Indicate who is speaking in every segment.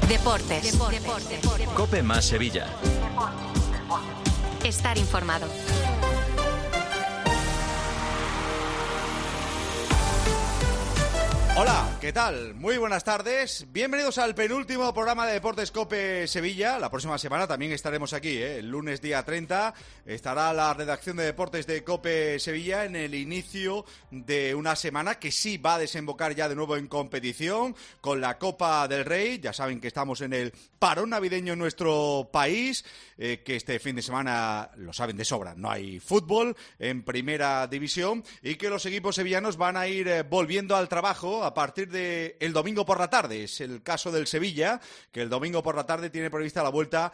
Speaker 1: Deportes.
Speaker 2: COPE más Sevilla.
Speaker 1: Estar informado.
Speaker 3: Hola, ¿qué tal? Muy buenas tardes. Bienvenidos al penúltimo programa de Deportes COPE Sevilla. La próxima semana también estaremos aquí, el lunes día 30. Estará la redacción de Deportes de COPE Sevilla en el inicio de una semana que sí va a desembocar ya de nuevo en competición con la Copa del Rey. Ya saben que estamos en el parón navideño en nuestro país, que este fin de semana lo saben de sobra. No hay fútbol en primera división y que los equipos sevillanos van a ir volviendo al trabajo a partir de el domingo por la tarde. Es el caso del Sevilla, que el domingo por la tarde tiene prevista la vuelta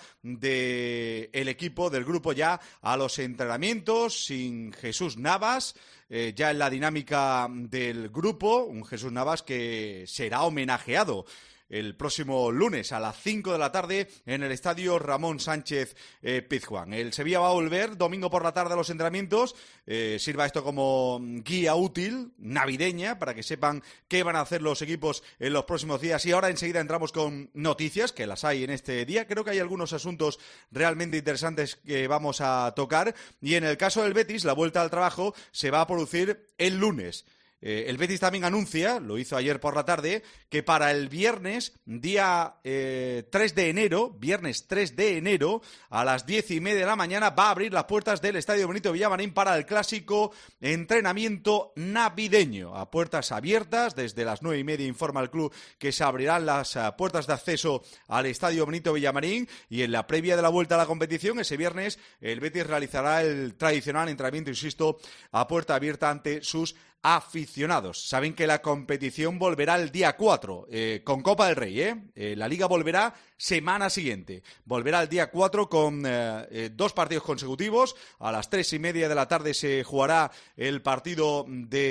Speaker 3: del equipo, del grupo ya a los entrenamientos sin Jesús Navas. Ya en la dinámica del grupo, un Jesús Navas que será homenajeado el próximo lunes a las 5 de la tarde en el estadio Ramón Sánchez Pizjuán. El Sevilla va a volver domingo por la tarde a los entrenamientos. Sirva esto como guía útil, navideña, para que sepan qué van a hacer los equipos en los próximos días. Y ahora enseguida entramos con noticias, que las hay en este día. Creo que hay algunos asuntos realmente interesantes que vamos a tocar. Y en el caso del Betis, la vuelta al trabajo se va a producir el lunes. El Betis también anuncia, lo hizo ayer por la tarde, que para el viernes, día 3 de enero, viernes 3 de enero, a las 10:30 de la mañana, va a abrir las puertas del Estadio Benito Villamarín para el clásico entrenamiento navideño. A puertas abiertas, desde las 9:30 informa el club que se abrirán las puertas de acceso al Estadio Benito Villamarín, y en la previa de la vuelta a la competición, ese viernes, el Betis realizará el tradicional entrenamiento, insisto, a puerta abierta ante sus aficionados. Saben que la competición volverá el día 4 con Copa del Rey. La Liga volverá semana siguiente. Volverá el día 4 con 2 partidos consecutivos. A las 3:30 de la tarde se jugará el partido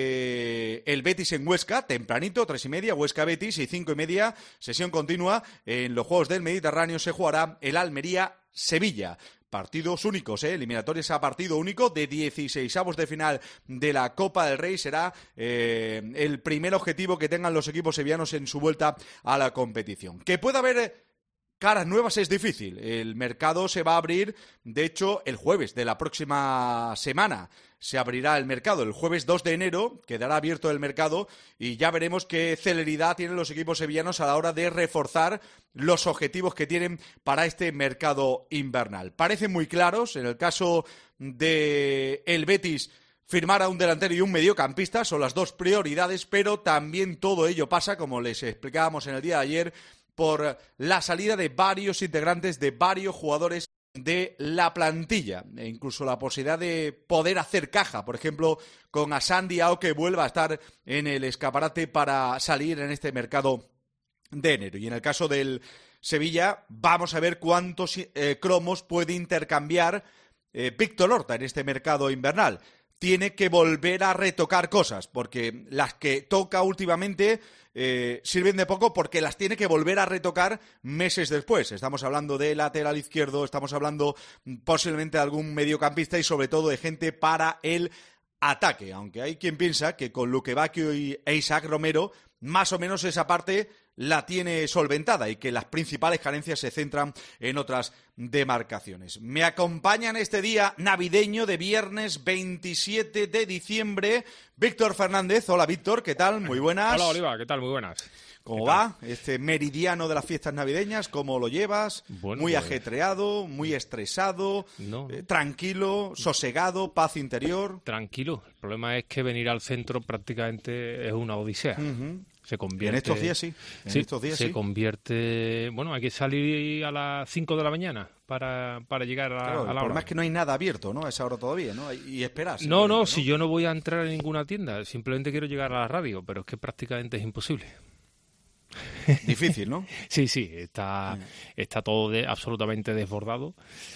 Speaker 3: de el Betis en Huesca, tempranito, 3:30, Huesca-Betis, y 5:30, sesión continua. En los Juegos del Mediterráneo se jugará el Almería-Sevilla. Partidos únicos, eliminatorias a partido único de 16avos de final de la Copa del Rey. Será el primer objetivo que tengan los equipos sevillanos en su vuelta a la competición. Que pueda haber caras nuevas es difícil. El mercado se va a abrir, de hecho, el jueves de la próxima semana. Se abrirá el mercado. El jueves 2 de enero quedará abierto el mercado y ya veremos qué celeridad tienen los equipos sevillanos a la hora de reforzar los objetivos que tienen para este mercado invernal. Parecen muy claros. En el caso de el Betis, firmar a un delantero y un mediocampista son las dos prioridades, pero también todo ello pasa, como les explicábamos en el día de ayer, por la salida de varios integrantes, de varios jugadores de la plantilla, e incluso la posibilidad de poder hacer caja, por ejemplo, con Hassan Diao, que vuelva a estar en el escaparate para salir en este mercado de enero. Y en el caso del Sevilla, vamos a ver cuántos cromos puede intercambiar Víctor Horta en este mercado invernal. Tiene que volver a retocar cosas, porque las que toca últimamente sirven de poco, porque las tiene que volver a retocar meses después. Estamos hablando de lateral izquierdo, estamos hablando posiblemente de algún mediocampista y sobre todo de gente para el ataque. Aunque hay quien piensa que con Luque Bacchio e Isaac Romero más o menos esa parte la tiene solventada y que las principales carencias se centran en otras demarcaciones. Me acompañan este día navideño de viernes 27 de diciembre Víctor Fernández. Hola Víctor, ¿qué tal? Muy buenas.
Speaker 4: Hola Oliva, ¿qué tal? Muy buenas.
Speaker 3: ¿Cómo va este meridiano de las fiestas navideñas? ¿Cómo lo llevas?
Speaker 4: Bueno,
Speaker 3: muy ajetreado, muy estresado, tranquilo, sosegado, paz interior.
Speaker 4: Tranquilo. El problema es que venir al centro prácticamente es una odisea. Se convierte...
Speaker 3: En estos días sí.
Speaker 4: Se convierte... Bueno, hay que salir a las 5 de la mañana para llegar a la hora.
Speaker 3: El problema es que no hay nada abierto, ¿no? A esa hora todavía, ¿no? Y esperas.
Speaker 4: No, si yo no voy a entrar en ninguna tienda, simplemente quiero llegar a la radio, pero es que prácticamente es imposible.
Speaker 3: Difícil, ¿no?
Speaker 4: Sí, está todo absolutamente desbordado.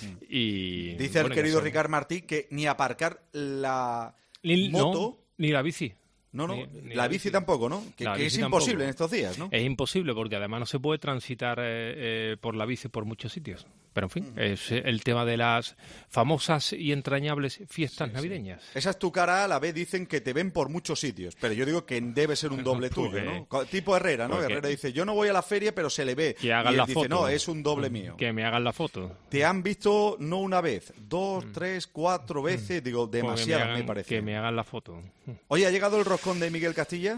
Speaker 4: Y
Speaker 3: dice el querido Ricard Martí que ni aparcar la moto...
Speaker 4: ni la bici.
Speaker 3: No,
Speaker 4: Ni
Speaker 3: la bici tampoco, ¿no? Que es imposible
Speaker 4: tampoco.
Speaker 3: en estos días, ¿no?
Speaker 4: Es imposible porque además no se puede transitar por la bici por muchos sitios. Pero en fin, es el tema de las famosas y entrañables fiestas navideñas.
Speaker 3: Esa es tu cara, a la vez dicen que te ven por muchos sitios, pero yo digo que debe ser un doble tuyo, ¿no? Tipo Herrera, ¿no? Herrera dice, yo no voy a la feria, pero se le ve.
Speaker 4: Que hagan
Speaker 3: y él
Speaker 4: la
Speaker 3: dice,
Speaker 4: foto.
Speaker 3: no, es un doble mío.
Speaker 4: Que me hagan la foto.
Speaker 3: Te han visto no una vez, 2, 3, 4 veces, digo, demasiadas me parece.
Speaker 4: Que me hagan la foto.
Speaker 3: Oye, ¿ha llegado el roscón de Miguel Castilla?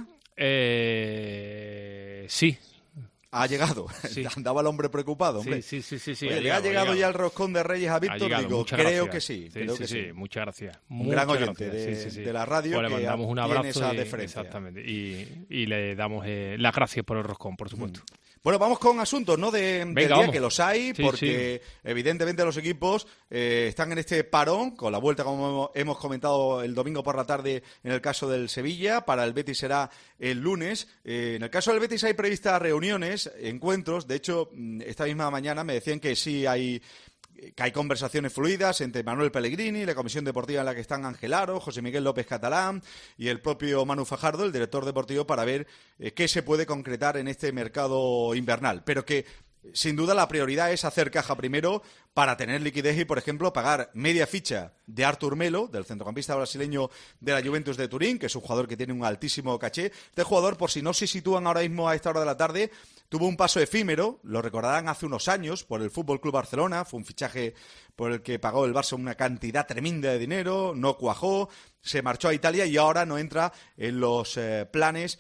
Speaker 4: Sí.
Speaker 3: Ha llegado.
Speaker 4: Sí.
Speaker 3: Andaba el hombre preocupado, hombre.
Speaker 4: Sí.
Speaker 3: Oye, ¿le ha llegado ya el roscón de Reyes a Víctor? Digo, creo que sí.
Speaker 4: Sí, muchas gracias.
Speaker 3: Un gran oyente de la radio,
Speaker 4: pues le mandamos un abrazo
Speaker 3: esa deferencia.
Speaker 4: Exactamente. Y le damos las gracias por el roscón, por supuesto.
Speaker 3: Bueno, vamos con asuntos, ¿no? Del día,
Speaker 4: vamos.
Speaker 3: que los hay, porque evidentemente los equipos están en este parón, con la vuelta, como hemos comentado el domingo por la tarde en el caso del Sevilla, para el Betis será el lunes. En el caso del Betis hay previstas reuniones, encuentros, de hecho, esta misma mañana me decían que sí hay conversaciones fluidas entre Manuel Pellegrini, la comisión deportiva en la que están Ángel Aro, José Miguel López Catalán y el propio Manu Fajardo, el director deportivo, para ver qué se puede concretar en este mercado invernal. Pero que, sin duda, la prioridad es hacer caja primero para tener liquidez y, por ejemplo, pagar media ficha de Artur Melo, del centrocampista brasileño de la Juventus de Turín, que es un jugador que tiene un altísimo caché. Este jugador, por si no se sitúan ahora mismo a esta hora de la tarde, tuvo un paso efímero, lo recordarán, hace unos años por el Fútbol Club Barcelona. Fue un fichaje por el que pagó el Barça una cantidad tremenda de dinero, no cuajó, se marchó a Italia y ahora no entra en los planes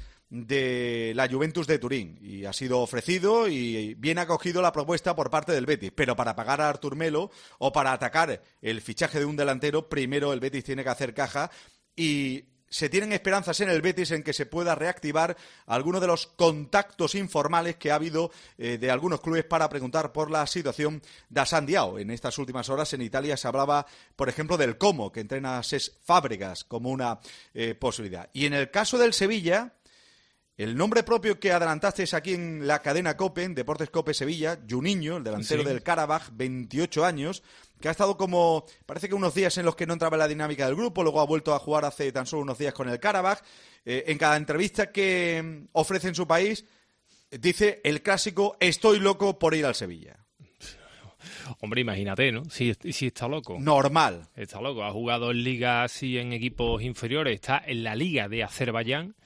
Speaker 3: de la Juventus de Turín, y ha sido ofrecido y bien acogido la propuesta por parte del Betis, pero para pagar a Artur Melo o para atacar el fichaje de un delantero, primero el Betis tiene que hacer caja, y se tienen esperanzas en el Betis en que se pueda reactivar algunos de los contactos informales que ha habido de algunos clubes para preguntar por la situación de Assane Diao. En estas últimas horas en Italia se hablaba, por ejemplo, del Como, que entrena a Cesc Fábregas, como una posibilidad. Y en el caso del Sevilla, el nombre propio que adelantasteis aquí en la cadena COPE, en Deportes COPE Sevilla, Juninho, el delantero del Karabaj, 28 años, que ha estado como, parece que unos días en los que no entraba en la dinámica del grupo, luego ha vuelto a jugar hace tan solo unos días con el Karabaj. En cada entrevista que ofrece en su país, dice el clásico, estoy loco por ir al Sevilla.
Speaker 4: Hombre, imagínate, ¿no? Si está loco.
Speaker 3: Normal.
Speaker 4: Está loco. Ha jugado en ligas y en equipos inferiores, está en la liga de Azerbaiyán.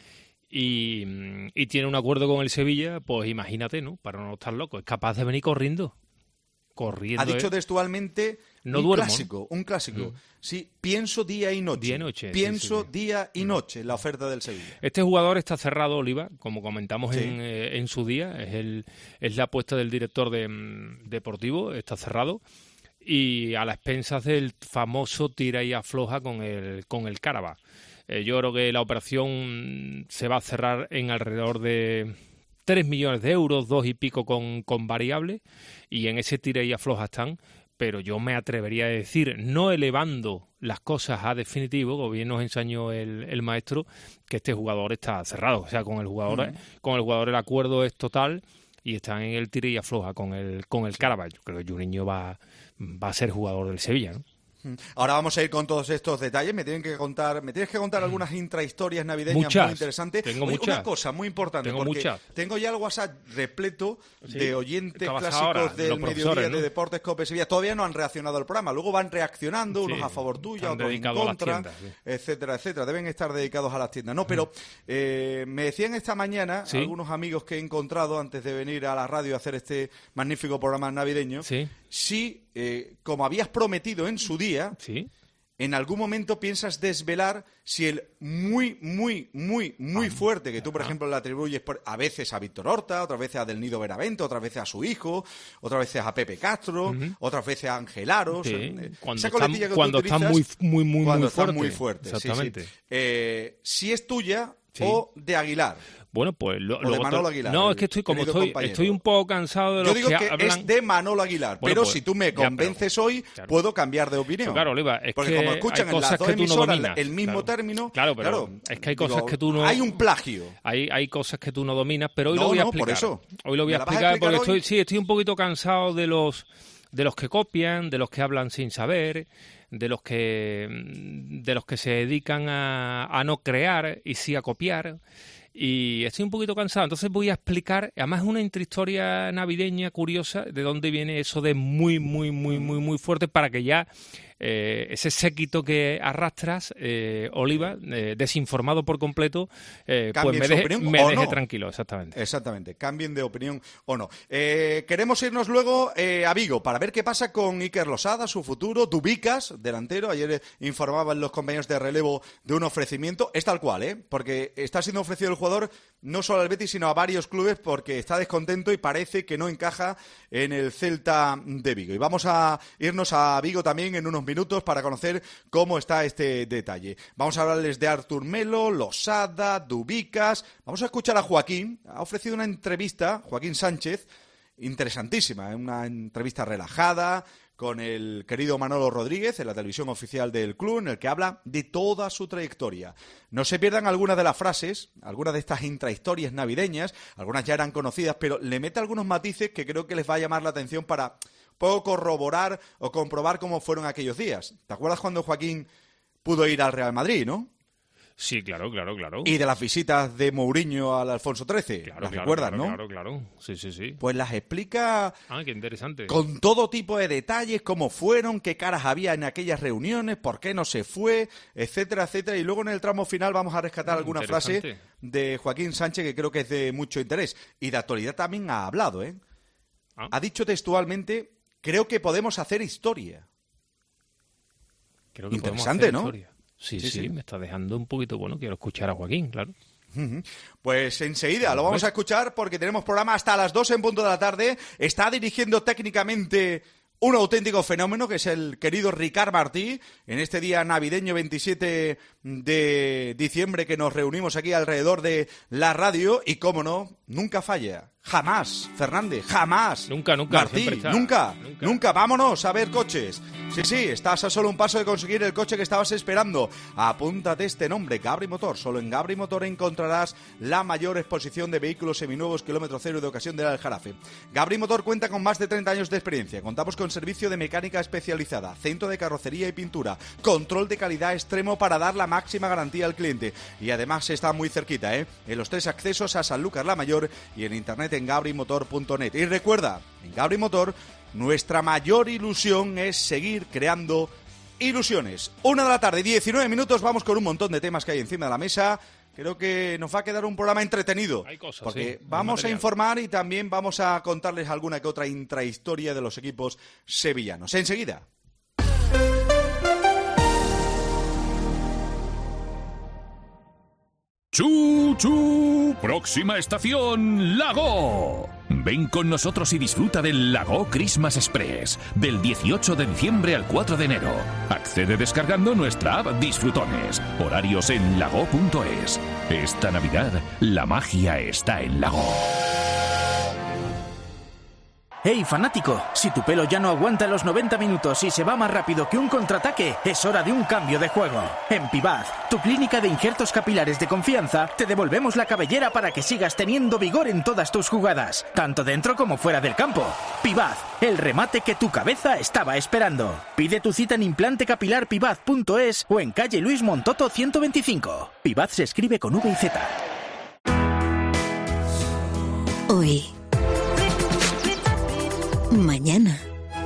Speaker 4: Y tiene un acuerdo con el Sevilla, pues imagínate, ¿no? Para no estar loco. Es capaz de venir corriendo.
Speaker 3: Ha dicho textualmente
Speaker 4: no
Speaker 3: un
Speaker 4: duermo,
Speaker 3: clásico, un clásico. Sí, pienso día y noche.
Speaker 4: Día y noche.
Speaker 3: Pienso
Speaker 4: sí.
Speaker 3: día y noche la oferta del Sevilla.
Speaker 4: Este jugador está cerrado, Oliva, como comentamos en su día. Es la apuesta del director deportivo, está cerrado. Y a las expensas del famoso tira y afloja con el Karabaj. Yo creo que la operación se va a cerrar en alrededor de 3 millones de euros, 2 y pico con variable, y en ese tira y afloja están, pero yo me atrevería a decir, no elevando las cosas a definitivo, como bien nos enseñó el maestro, que este jugador está cerrado. O sea, con el jugador el acuerdo es total y están en el tira y afloja con el Karabaj. Yo creo que Juninho va a ser jugador del Sevilla, ¿no?
Speaker 3: Ahora vamos a ir con todos estos detalles. Me tienes que contar algunas intrahistorias navideñas muy interesantes.
Speaker 4: Tengo muchas.
Speaker 3: Una cosa muy importante, tengo ya el WhatsApp repleto de oyentes clásicos
Speaker 4: ahora,
Speaker 3: del mediodía,
Speaker 4: ¿no?
Speaker 3: de Deportes COPE Sevilla. Todavía no han reaccionado al programa. Luego van reaccionando, unos a favor tuya, otros en contra, etcétera, etcétera. Deben estar dedicados a las tiendas. No, pero me decían esta mañana algunos amigos que he encontrado antes de venir a la radio a hacer este magnífico programa navideño. Sí, como habías prometido en su día, en algún momento piensas desvelar si el muy fuerte que tú, por ejemplo, le atribuyes a veces a Víctor Horta, otras veces a Del Nido Benavente, otras veces a su hijo, otras veces a Pepe Castro, otras veces a Ángel Aro.
Speaker 4: Cuando están muy fuertes.
Speaker 3: Exactamente. Si es tuya o de Aguilar.
Speaker 4: Bueno, pues
Speaker 3: de Manolo Aguilar.
Speaker 4: No, es que estoy un poco cansado de
Speaker 3: Yo digo que
Speaker 4: hablan...
Speaker 3: es de Manolo Aguilar,
Speaker 4: bueno,
Speaker 3: pero
Speaker 4: pues,
Speaker 3: si tú me convences hoy, puedo cambiar de opinión.
Speaker 4: Claro, Oliva,
Speaker 3: porque como escuchan en las dos emisoras el mismo término,
Speaker 4: claro, es que hay cosas que tú no...
Speaker 3: Hay un plagio.
Speaker 4: Hay cosas que tú no dominas, pero hoy lo voy a explicar.
Speaker 3: Por eso.
Speaker 4: Hoy lo voy a explicar porque estoy un poquito cansado de que copian, de los que hablan sin saber, de los que se dedican a no crear y sí a copiar. Y estoy un poquito cansado, entonces voy a explicar, además es una intrahistoria navideña curiosa, de dónde viene eso de muy, muy, muy, muy, muy fuerte, para que ya ese séquito que arrastras, Oliva, desinformado por completo, pues me deje tranquilo, exactamente.
Speaker 3: Exactamente, cambien de opinión o no. Queremos irnos luego a Vigo para ver qué pasa con Iker Losada, su futuro, Dubicas, delantero. Ayer informaban los compañeros de relevo de un ofrecimiento, es tal cual, porque está siendo ofrecido el jugador no solo al Betis, sino a varios clubes, porque está descontento y parece que no encaja en el Celta de Vigo. Y vamos a irnos a Vigo también en unos minutos para conocer cómo está este detalle. Vamos a hablarles de Artur Melo, Losada, Dubicas. Vamos a escuchar a Joaquín. Ha ofrecido una entrevista, Joaquín Sánchez, interesantísima, una entrevista relajada con el querido Manolo Rodríguez en la televisión oficial del club, en el que habla de toda su trayectoria. No se pierdan algunas de las frases, algunas de estas intrahistorias navideñas, algunas ya eran conocidas, pero le mete algunos matices que creo que les va a llamar la atención para poco corroborar o comprobar cómo fueron aquellos días. ¿Te acuerdas cuando Joaquín pudo ir al Real Madrid, no?
Speaker 4: Sí, claro.
Speaker 3: Y de las visitas de Mourinho al Alfonso XIII. ¿Las recuerdas, no?
Speaker 4: Claro. Sí.
Speaker 3: Pues las explica
Speaker 4: qué interesante.
Speaker 3: Con todo tipo de detalles, cómo fueron, qué caras había en aquellas reuniones, por qué no se fue, etcétera, etcétera. Y luego en el tramo final vamos a rescatar alguna frase de Joaquín Sánchez que creo que es de mucho interés. Y de actualidad también ha hablado, Ha dicho textualmente, creo que podemos hacer historia. Interesante, ¿no?
Speaker 4: Historia. Sí, me está dejando un poquito, quiero escuchar a Joaquín, claro.
Speaker 3: Pues enseguida lo vamos a escuchar porque tenemos programa hasta las 2 en punto de la tarde. Está dirigiendo técnicamente un auténtico fenómeno que es el querido Ricard Martí, en este día navideño 27 de diciembre que nos reunimos aquí alrededor de la radio y, cómo no, nunca falla. Jamás, Fernández, jamás.
Speaker 4: Nunca.
Speaker 3: Martí, nunca. Vámonos a ver coches. Sí, estás a solo un paso de conseguir el coche que estabas esperando. Apúntate este nombre, Gabri Motor. Solo en Gabri Motor encontrarás la mayor exposición de vehículos seminuevos kilómetro cero de ocasión del Aljarafe. Gabri Motor cuenta con más de 30 años de experiencia. Contamos con servicio de mecánica especializada, centro de carrocería y pintura, control de calidad extremo para dar la máxima garantía al cliente. Y además está muy cerquita, en los 3 accesos a Sanlúcar la Mayor y en internet en gabrimotor.net. Y recuerda, en Gabri Motor, nuestra mayor ilusión es seguir creando ilusiones. 1 de la tarde, 19 minutos, vamos con un montón de temas que hay encima de la mesa. Creo que nos va a quedar un programa entretenido.
Speaker 4: Hay cosas,
Speaker 3: porque vamos a informar y también vamos a contarles alguna que otra intrahistoria de los equipos sevillanos. Enseguida.
Speaker 1: ¡Chu! Próxima estación, Lago. Ven con nosotros y disfruta del Lago Christmas Express, del 18 de diciembre al 4 de enero. Accede descargando nuestra app Disfrutones. Horarios en lago.es. Esta Navidad, la magia está en Lago.
Speaker 5: ¡Hey, fanático! Si tu pelo ya no aguanta los 90 minutos y se va más rápido que un contraataque, es hora de un cambio de juego. En Pibaz, tu clínica de injertos capilares de confianza, te devolvemos la cabellera para que sigas teniendo vigor en todas tus jugadas, tanto dentro como fuera del campo. Pibaz, el remate que tu cabeza estaba esperando. Pide tu cita en implantecapilarpibaz.es o en calle Luis Montoto 125. Pibaz se escribe con V y Z.
Speaker 6: Hoy. Mañana.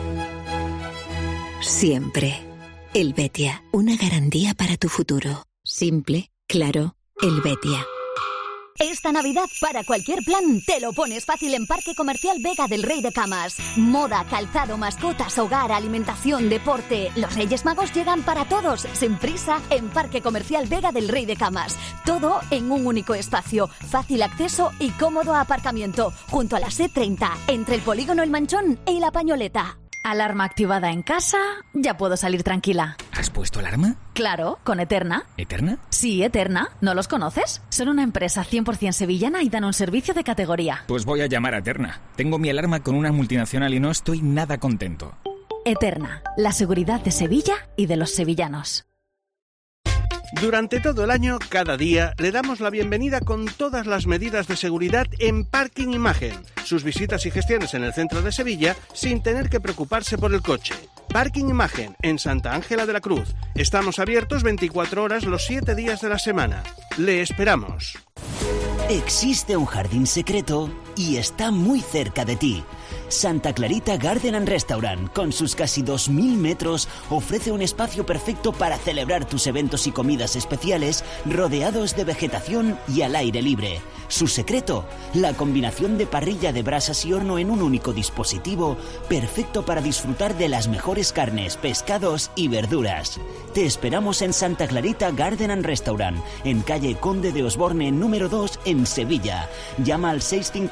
Speaker 6: Siempre. Helvetia, una garantía para tu futuro. Simple, claro, Helvetia.
Speaker 7: Esta Navidad, para cualquier plan, te lo pones fácil en Parque Comercial Vega del Rey de Camas. Moda, calzado, mascotas, hogar, alimentación, deporte. Los Reyes Magos llegan para todos, sin prisa, en Parque Comercial Vega del Rey de Camas. Todo en un único espacio, fácil acceso y cómodo aparcamiento, junto a la C30, entre el polígono El Manchón y La Pañoleta.
Speaker 8: Alarma activada en casa, ya puedo salir tranquila.
Speaker 9: ¿Has puesto alarma?
Speaker 8: Claro, con Eterna.
Speaker 9: ¿Eterna?
Speaker 8: Sí, Eterna. ¿No los conoces? Son una empresa 100% sevillana y dan un servicio de categoría.
Speaker 9: Pues voy a llamar a Eterna. Tengo mi alarma con una multinacional y no estoy nada contento.
Speaker 8: Eterna, la seguridad de Sevilla y de los sevillanos.
Speaker 10: Durante todo el año, cada día, le damos la bienvenida con todas las medidas de seguridad en Parking Imagen. Sus visitas y gestiones en el centro de Sevilla sin tener que preocuparse por el coche. Parking Imagen, en Santa Ángela de la Cruz. Estamos abiertos 24 horas los 7 días de la semana. Le esperamos.
Speaker 11: Existe un jardín secreto y está muy cerca de ti. Santa Clarita Garden and Restaurant, con sus casi 2.000 metros, ofrece un espacio perfecto para celebrar tus eventos y comidas especiales rodeados de vegetación y al aire libre. Su secreto, la combinación de parrilla de brasas y horno en un único dispositivo, perfecto para disfrutar de las mejores carnes, pescados y verduras. Te esperamos en Santa Clarita Garden and Restaurant, en calle Conde de Osborne número 2 en Sevilla. Llama al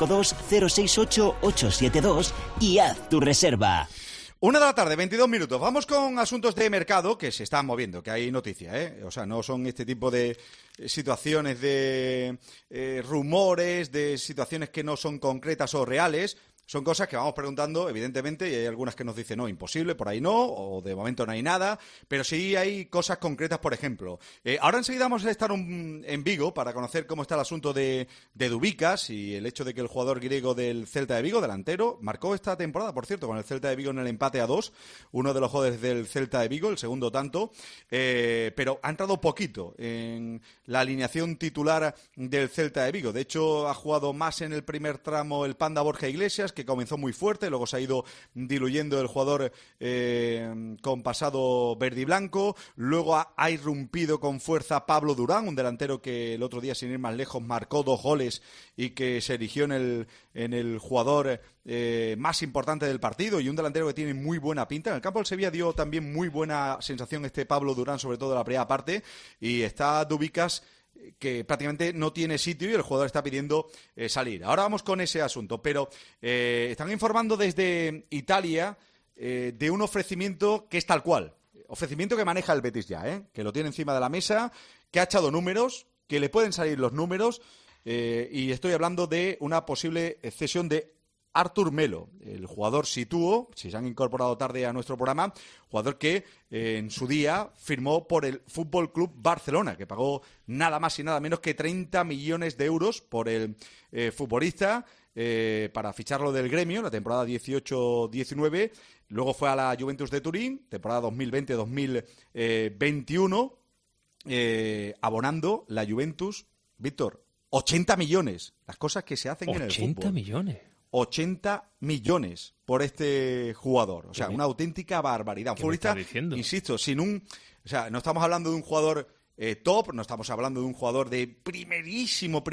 Speaker 11: 652-068-872 y haz tu reserva.
Speaker 3: 1 de la tarde, 22 minutos. Vamos con asuntos de mercado que se están moviendo, que hay noticias, ¿eh? O sea, no son este tipo de situaciones de rumores, de situaciones que no son concretas o reales. Son cosas que vamos preguntando, evidentemente, y hay algunas que nos dicen, no, imposible, por ahí no, o de momento no hay nada, pero sí hay cosas concretas, por ejemplo. Ahora enseguida vamos a estar en Vigo para conocer cómo está el asunto de Dubicas y el hecho de que el jugador griego del Celta de Vigo, delantero, marcó esta temporada, por cierto, con el Celta de Vigo en el empate a 2, uno de los jugadores del Celta de Vigo, el segundo tanto, pero ha entrado poquito en la alineación titular del Celta de Vigo. De hecho, ha jugado más en el primer tramo el Panda Borja Iglesias, que comenzó muy fuerte, luego se ha ido diluyendo el jugador con pasado verde y blanco, luego ha irrumpido con fuerza Pablo Durán, un delantero que el otro día, sin ir más lejos, marcó 2 goles y que se erigió en el jugador más importante del partido, y un delantero que tiene muy buena pinta. En el campo del Sevilla dio también muy buena sensación este Pablo Durán, sobre todo en la primera parte, y está Dubicas, que prácticamente no tiene sitio y el jugador está pidiendo salir. Ahora vamos con ese asunto, pero están informando desde Italia de un ofrecimiento que es tal cual, ofrecimiento que maneja el Betis ya, que lo tiene encima de la mesa, que ha echado números, que le pueden salir los números, y estoy hablando de una posible cesión de Artur Melo, el jugador situo, si se han incorporado tarde a nuestro programa, jugador que en su día firmó por el Fútbol Club Barcelona, que pagó nada más y nada menos que 30 millones de euros por el futbolista para ficharlo del Gremio, la temporada 18-19, luego fue a la Juventus de Turín, temporada 2020-2021, abonando la Juventus, Víctor, 80 millones, las cosas que se hacen en el fútbol.
Speaker 4: 80 millones.
Speaker 3: 80 millones por este jugador. O sea, una auténtica barbaridad. Un futbolista, insisto, o sea, no estamos hablando de un jugador top, no estamos hablando de un jugador de primerísimo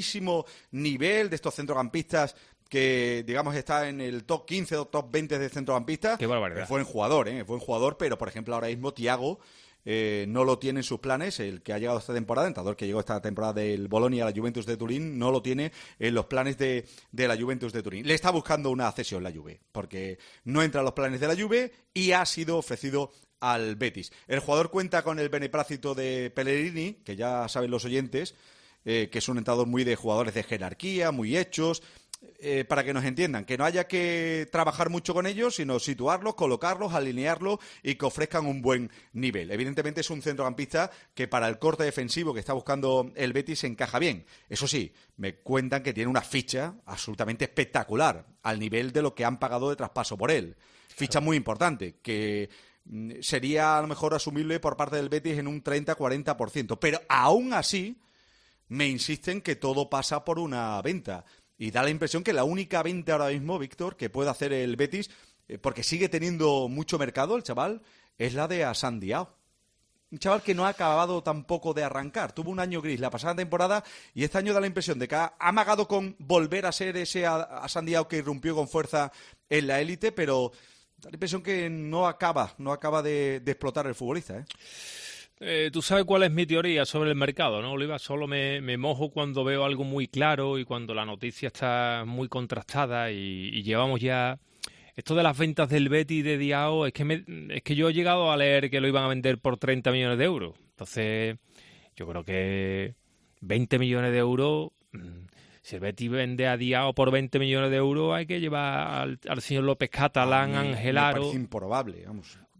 Speaker 3: nivel, de estos centrocampistas que, digamos, está en el top 15 o top 20 de centrocampistas.
Speaker 4: Qué barbaridad.
Speaker 3: Es buen jugador, pero, por ejemplo, ahora mismo Thiago no lo tiene en sus planes, el que ha llegado esta temporada, el entrenador que llegó esta temporada del Bolonia a la Juventus de Turín, no lo tiene en los planes de la Juventus de Turín. Le está buscando una cesión la Juve, porque no entra en los planes de la Juve y ha sido ofrecido al Betis. El jugador cuenta con el beneplácito de Pellegrini, que ya saben los oyentes, que es un entrenador muy de jugadores de jerarquía, muy hechos, para que nos entiendan, que no haya que trabajar mucho con ellos, sino situarlos, colocarlos, alinearlos y que ofrezcan un buen nivel. Evidentemente es un centrocampista que para el corte defensivo que está buscando el Betis encaja bien. Eso sí, me cuentan que tiene una ficha absolutamente espectacular, al nivel de lo que han pagado de traspaso por él. Ficha muy importante, que sería a lo mejor asumible por parte del Betis en un 30-40%, pero aún así me insisten que todo pasa por una venta. Y da la impresión que la única venta ahora mismo, Víctor, que puede hacer el Betis, porque sigue teniendo mucho mercado el chaval, es la de Assane Diao. Un chaval que no ha acabado tampoco de arrancar. Tuvo un año gris la pasada temporada y este año da la impresión de que ha amagado con volver a ser ese Assane Diao que irrumpió con fuerza en la élite, pero da la impresión que no acaba de explotar el futbolista, ¿eh?
Speaker 4: Tú sabes cuál es mi teoría sobre el mercado, ¿no, Oliva? Solo me mojo cuando veo algo muy claro y cuando la noticia está muy contrastada y llevamos ya... Esto de las ventas del Betis de Diao, es que yo he llegado a leer que lo iban a vender por 30 millones de euros. Entonces, yo creo que 20 millones de euros... Si el Betis vende a Diao por 20 millones de euros, hay que llevar al señor López Catalán, Angelaro...
Speaker 3: Me parece improbable, vamos.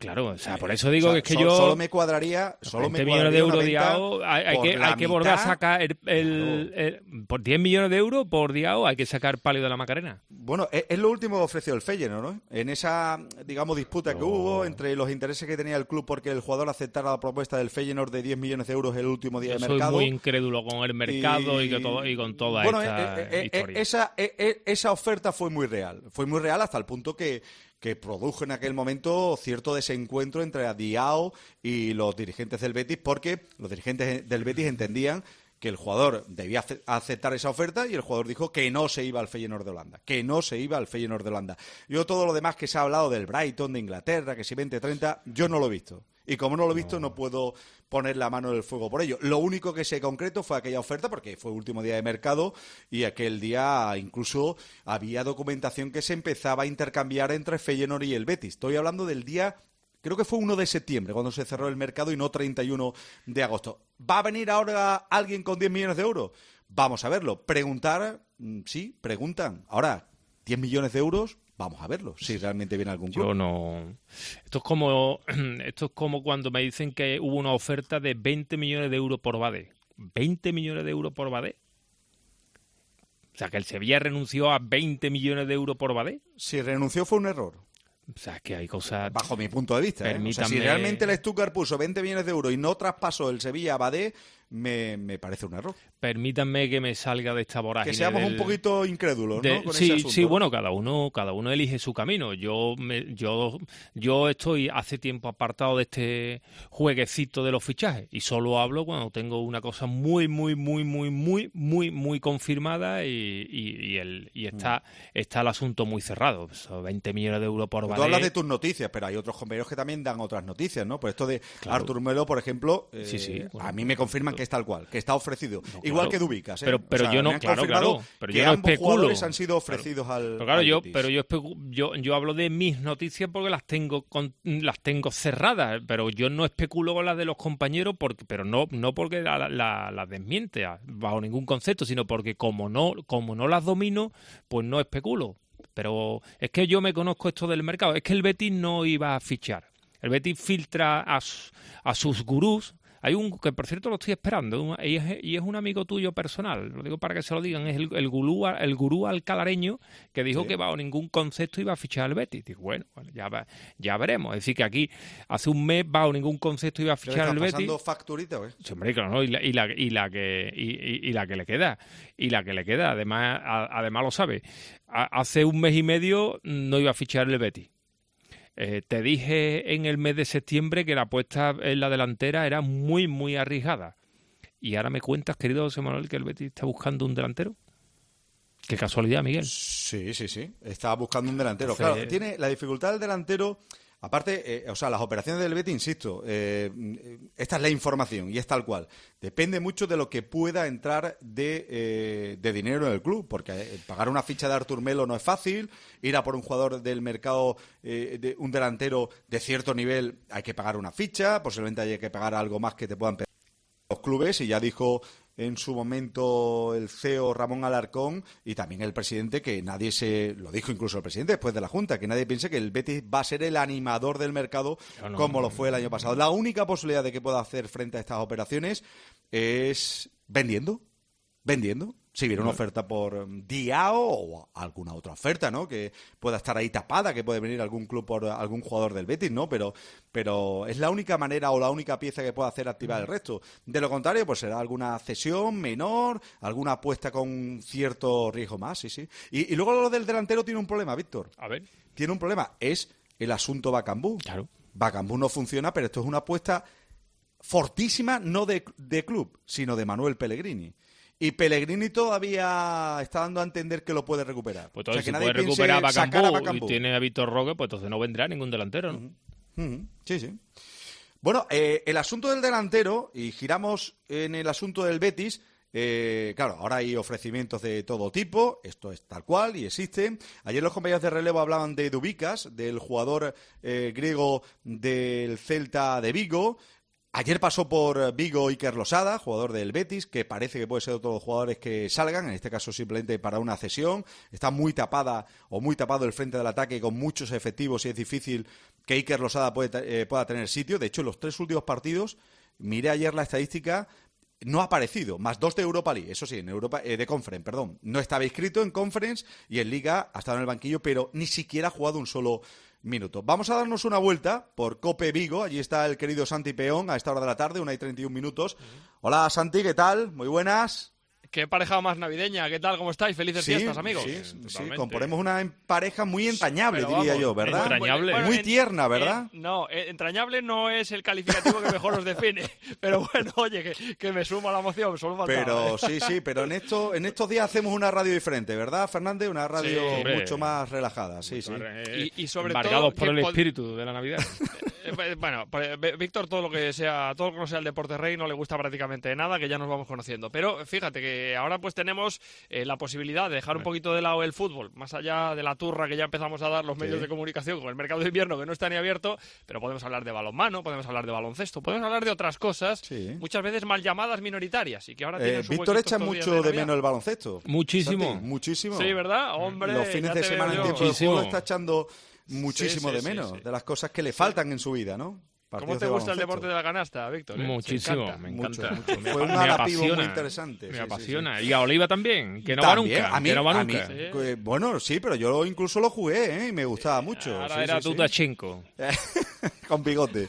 Speaker 4: Claro, o sea, por eso digo que es que
Speaker 3: solo me cuadraría... Solo
Speaker 4: 20 millones de euros Diao, hay que volver a sacar por 10 millones de euros por Diao hay que sacar palio de la Macarena.
Speaker 3: Bueno, es lo último que ofreció el Feyenoord, ¿no? En esa, digamos, disputa que hubo entre los intereses que tenía el club porque el jugador aceptara la propuesta del Feyenoord de 10 millones de euros el último día de mercado.
Speaker 4: Soy muy incrédulo con el mercado y con toda esta historia.
Speaker 3: Esa oferta fue muy real hasta el punto que produjo en aquel momento cierto desencuentro entre Diao y los dirigentes del Betis, porque los dirigentes del Betis entendían que el jugador debía aceptar esa oferta y el jugador dijo que no se iba al Feyenoord de Holanda, Yo todo lo demás que se ha hablado del Brighton, de Inglaterra, que si 20-30, yo no lo he visto. Y como no lo he visto, no puedo poner la mano en el fuego por ello. Lo único que se concretó fue aquella oferta, porque fue el último día de mercado y aquel día incluso había documentación que se empezaba a intercambiar entre Feyenoord y el Betis. Estoy hablando del día, creo que fue 1 de septiembre, cuando se cerró el mercado y no 31 de agosto. ¿Va a venir ahora alguien con 10 millones de euros? Vamos a verlo. Preguntar, sí, preguntan. Ahora, 10 millones de euros... Vamos a verlo, si realmente viene algún club.
Speaker 4: Yo no... Esto es como cuando me dicen que hubo una oferta de 20 millones de euros por Badé. ¿20 millones de euros por Badé? O sea, que el Sevilla renunció a 20 millones de euros por Badé.
Speaker 3: Si renunció fue un error.
Speaker 4: O sea, que hay cosas...
Speaker 3: Bajo mi punto de vista, O sea, si realmente el Stuttgart puso 20 millones de euros y no traspasó el Sevilla a Badé, me parece un error.
Speaker 4: Permítanme que me salga de esta vorágine.
Speaker 3: Que seamos un poquito incrédulos, ¿no? Con ese asunto.
Speaker 4: Sí, bueno, cada uno elige su camino. Yo estoy hace tiempo apartado de este jueguecito de los fichajes y solo hablo cuando tengo una cosa muy confirmada y está el asunto muy cerrado. 20 millones de euros por Badé.
Speaker 3: Tú hablas de tus noticias, pero hay otros compañeros que también dan otras noticias, ¿no? Por esto de Artur Melo, por ejemplo, a mí me confirman que es tal cual, que está ofrecido. Igual que Dubicas, ¿eh?
Speaker 4: Pero yo no, pero yo no especulo.
Speaker 3: Jugadores han sido ofrecidos al
Speaker 4: yo hablo de mis noticias porque las tengo cerradas, pero yo no especulo con las de los compañeros, pero no porque las desmiente bajo ningún concepto, sino porque como no las domino, pues no especulo. Pero es que yo me conozco esto del mercado. Es que el Betis no iba a fichar. El Betis filtra a sus gurús. Hay un que, por cierto, lo estoy esperando, y es un amigo tuyo personal, lo digo para que se lo digan, es el gurú alcalareño que dijo que bajo ningún concepto iba a fichar al Betis. Digo, bueno, ya veremos. Es decir, que aquí hace un mes bajo ningún concepto iba a fichar al Betis. ¿Está pasando
Speaker 3: facturita, güey?
Speaker 4: Sí, hombre, claro, ¿no? y la que le queda. Y la que le queda, además lo sabe. Hace un mes y medio no iba a fichar el Betis. Te dije en el mes de septiembre que la apuesta en la delantera era muy arriesgada. Y ahora me cuentas, querido José Manuel, que el Betis está buscando un delantero. Qué casualidad, Miguel.
Speaker 3: Sí. Estaba buscando un delantero. Entonces, claro, tiene la dificultad del delantero. Aparte, las operaciones del Betis, insisto, esta es la información y es tal cual. Depende mucho de lo que pueda entrar de dinero en el club, porque pagar una ficha de Artur Melo no es fácil, ir a por un jugador del mercado, un delantero de cierto nivel, hay que pagar una ficha, posiblemente hay que pagar algo más que te puedan pedir los clubes, y ya dijo en su momento el CEO Ramón Alarcón y también el presidente, que lo dijo incluso el presidente después de la Junta, que nadie piense que el Betis va a ser el animador del mercado como lo fue el año pasado. La única posibilidad de que pueda hacer frente a estas operaciones es vendiendo. Si viene una oferta por Diao o alguna otra oferta, ¿no? Que pueda estar ahí tapada, que puede venir algún club por algún jugador del Betis, ¿no? Pero es la única manera o la única pieza que puede hacer activar el resto. De lo contrario, pues será alguna cesión menor, alguna apuesta con cierto riesgo más, sí. Y luego lo del delantero tiene un problema, Víctor.
Speaker 4: A ver.
Speaker 3: Tiene un problema. Es el asunto Bakambu.
Speaker 4: Claro.
Speaker 3: Bakambu no funciona, pero esto es una apuesta fortísima, no de club, sino de Manuel Pellegrini. Y Pellegrini todavía está dando a entender que lo puede recuperar.
Speaker 4: Pues entonces, si puede recuperar a Bakambu y tiene a Víctor Roque, pues entonces no vendrá ningún delantero, ¿no?
Speaker 3: Sí. Bueno, el asunto del delantero, y giramos en el asunto del Betis, claro, ahora hay ofrecimientos de todo tipo, esto es tal cual y existe. Ayer los compañeros de relevo hablaban de Dubicas, del jugador griego del Celta de Vigo. Ayer pasó por Vigo Iker Losada, jugador del Betis, que parece que puede ser otro de los jugadores que salgan, en este caso simplemente para una cesión. Está muy tapada o muy tapado el frente del ataque con muchos efectivos y es difícil que Iker Losada pueda tener sitio. De hecho, en los 3 últimos partidos, miré ayer la estadística, no ha aparecido, más 2 de Europa League, eso sí, en Europa de Conference, perdón. No estaba inscrito en Conference y en Liga ha estado en el banquillo, pero ni siquiera ha jugado un solo minuto. Vamos a darnos una vuelta por Cope Vigo. Allí está el querido Santi Peón a esta hora de la tarde, 1:31. Hola Santi, ¿qué tal? Muy buenas.
Speaker 12: Qué pareja más navideña, ¿qué tal? ¿Cómo estáis? Felices fiestas, amigos.
Speaker 3: Sí, componemos una pareja muy entrañable, diría yo, ¿verdad?
Speaker 4: Entrañable.
Speaker 3: Bueno, muy tierna, ¿verdad?
Speaker 12: No, entrañable no es el calificativo que mejor os define. Pero bueno, oye, que me sumo a la emoción, solo faltaba.
Speaker 3: Pero pero en estos días hacemos una radio diferente, ¿verdad, Fernández? Una radio mucho más relajada, sí.
Speaker 12: Y sobre
Speaker 4: embargados
Speaker 12: todo
Speaker 4: por el espíritu de la Navidad.
Speaker 12: Bueno, Víctor, todo lo que no sea el deporte rey no le gusta prácticamente nada, que ya nos vamos conociendo. Pero fíjate que ahora pues tenemos la posibilidad de dejar un poquito de lado el fútbol, más allá de la turra que ya empezamos a dar los medios de comunicación con el mercado de invierno que no está ni abierto, pero podemos hablar de balonmano, podemos hablar de baloncesto, podemos hablar de otras cosas, muchas veces mal llamadas minoritarias y que ahora tienen su
Speaker 3: Víctor echa mucho de menos el baloncesto.
Speaker 4: Muchísimo.
Speaker 3: Santi, muchísimo.
Speaker 12: Sí, ¿verdad? Hombre,
Speaker 3: los fines de semana en tiempo de juego está echando muchísimo de menos, de las cosas que le faltan en su vida, ¿no?
Speaker 12: ¿Cómo te gusta el deporte de la canasta, Víctor?
Speaker 4: Muchísimo, me encanta.
Speaker 3: Mucho. Fue un apasiona, muy interesante.
Speaker 4: Me apasiona. Y a Oliva también, que no va nunca.
Speaker 3: A mí, bueno, sí, pero yo incluso lo jugué, y me gustaba mucho.
Speaker 4: Ahora era Dudachenko.
Speaker 3: Con bigote.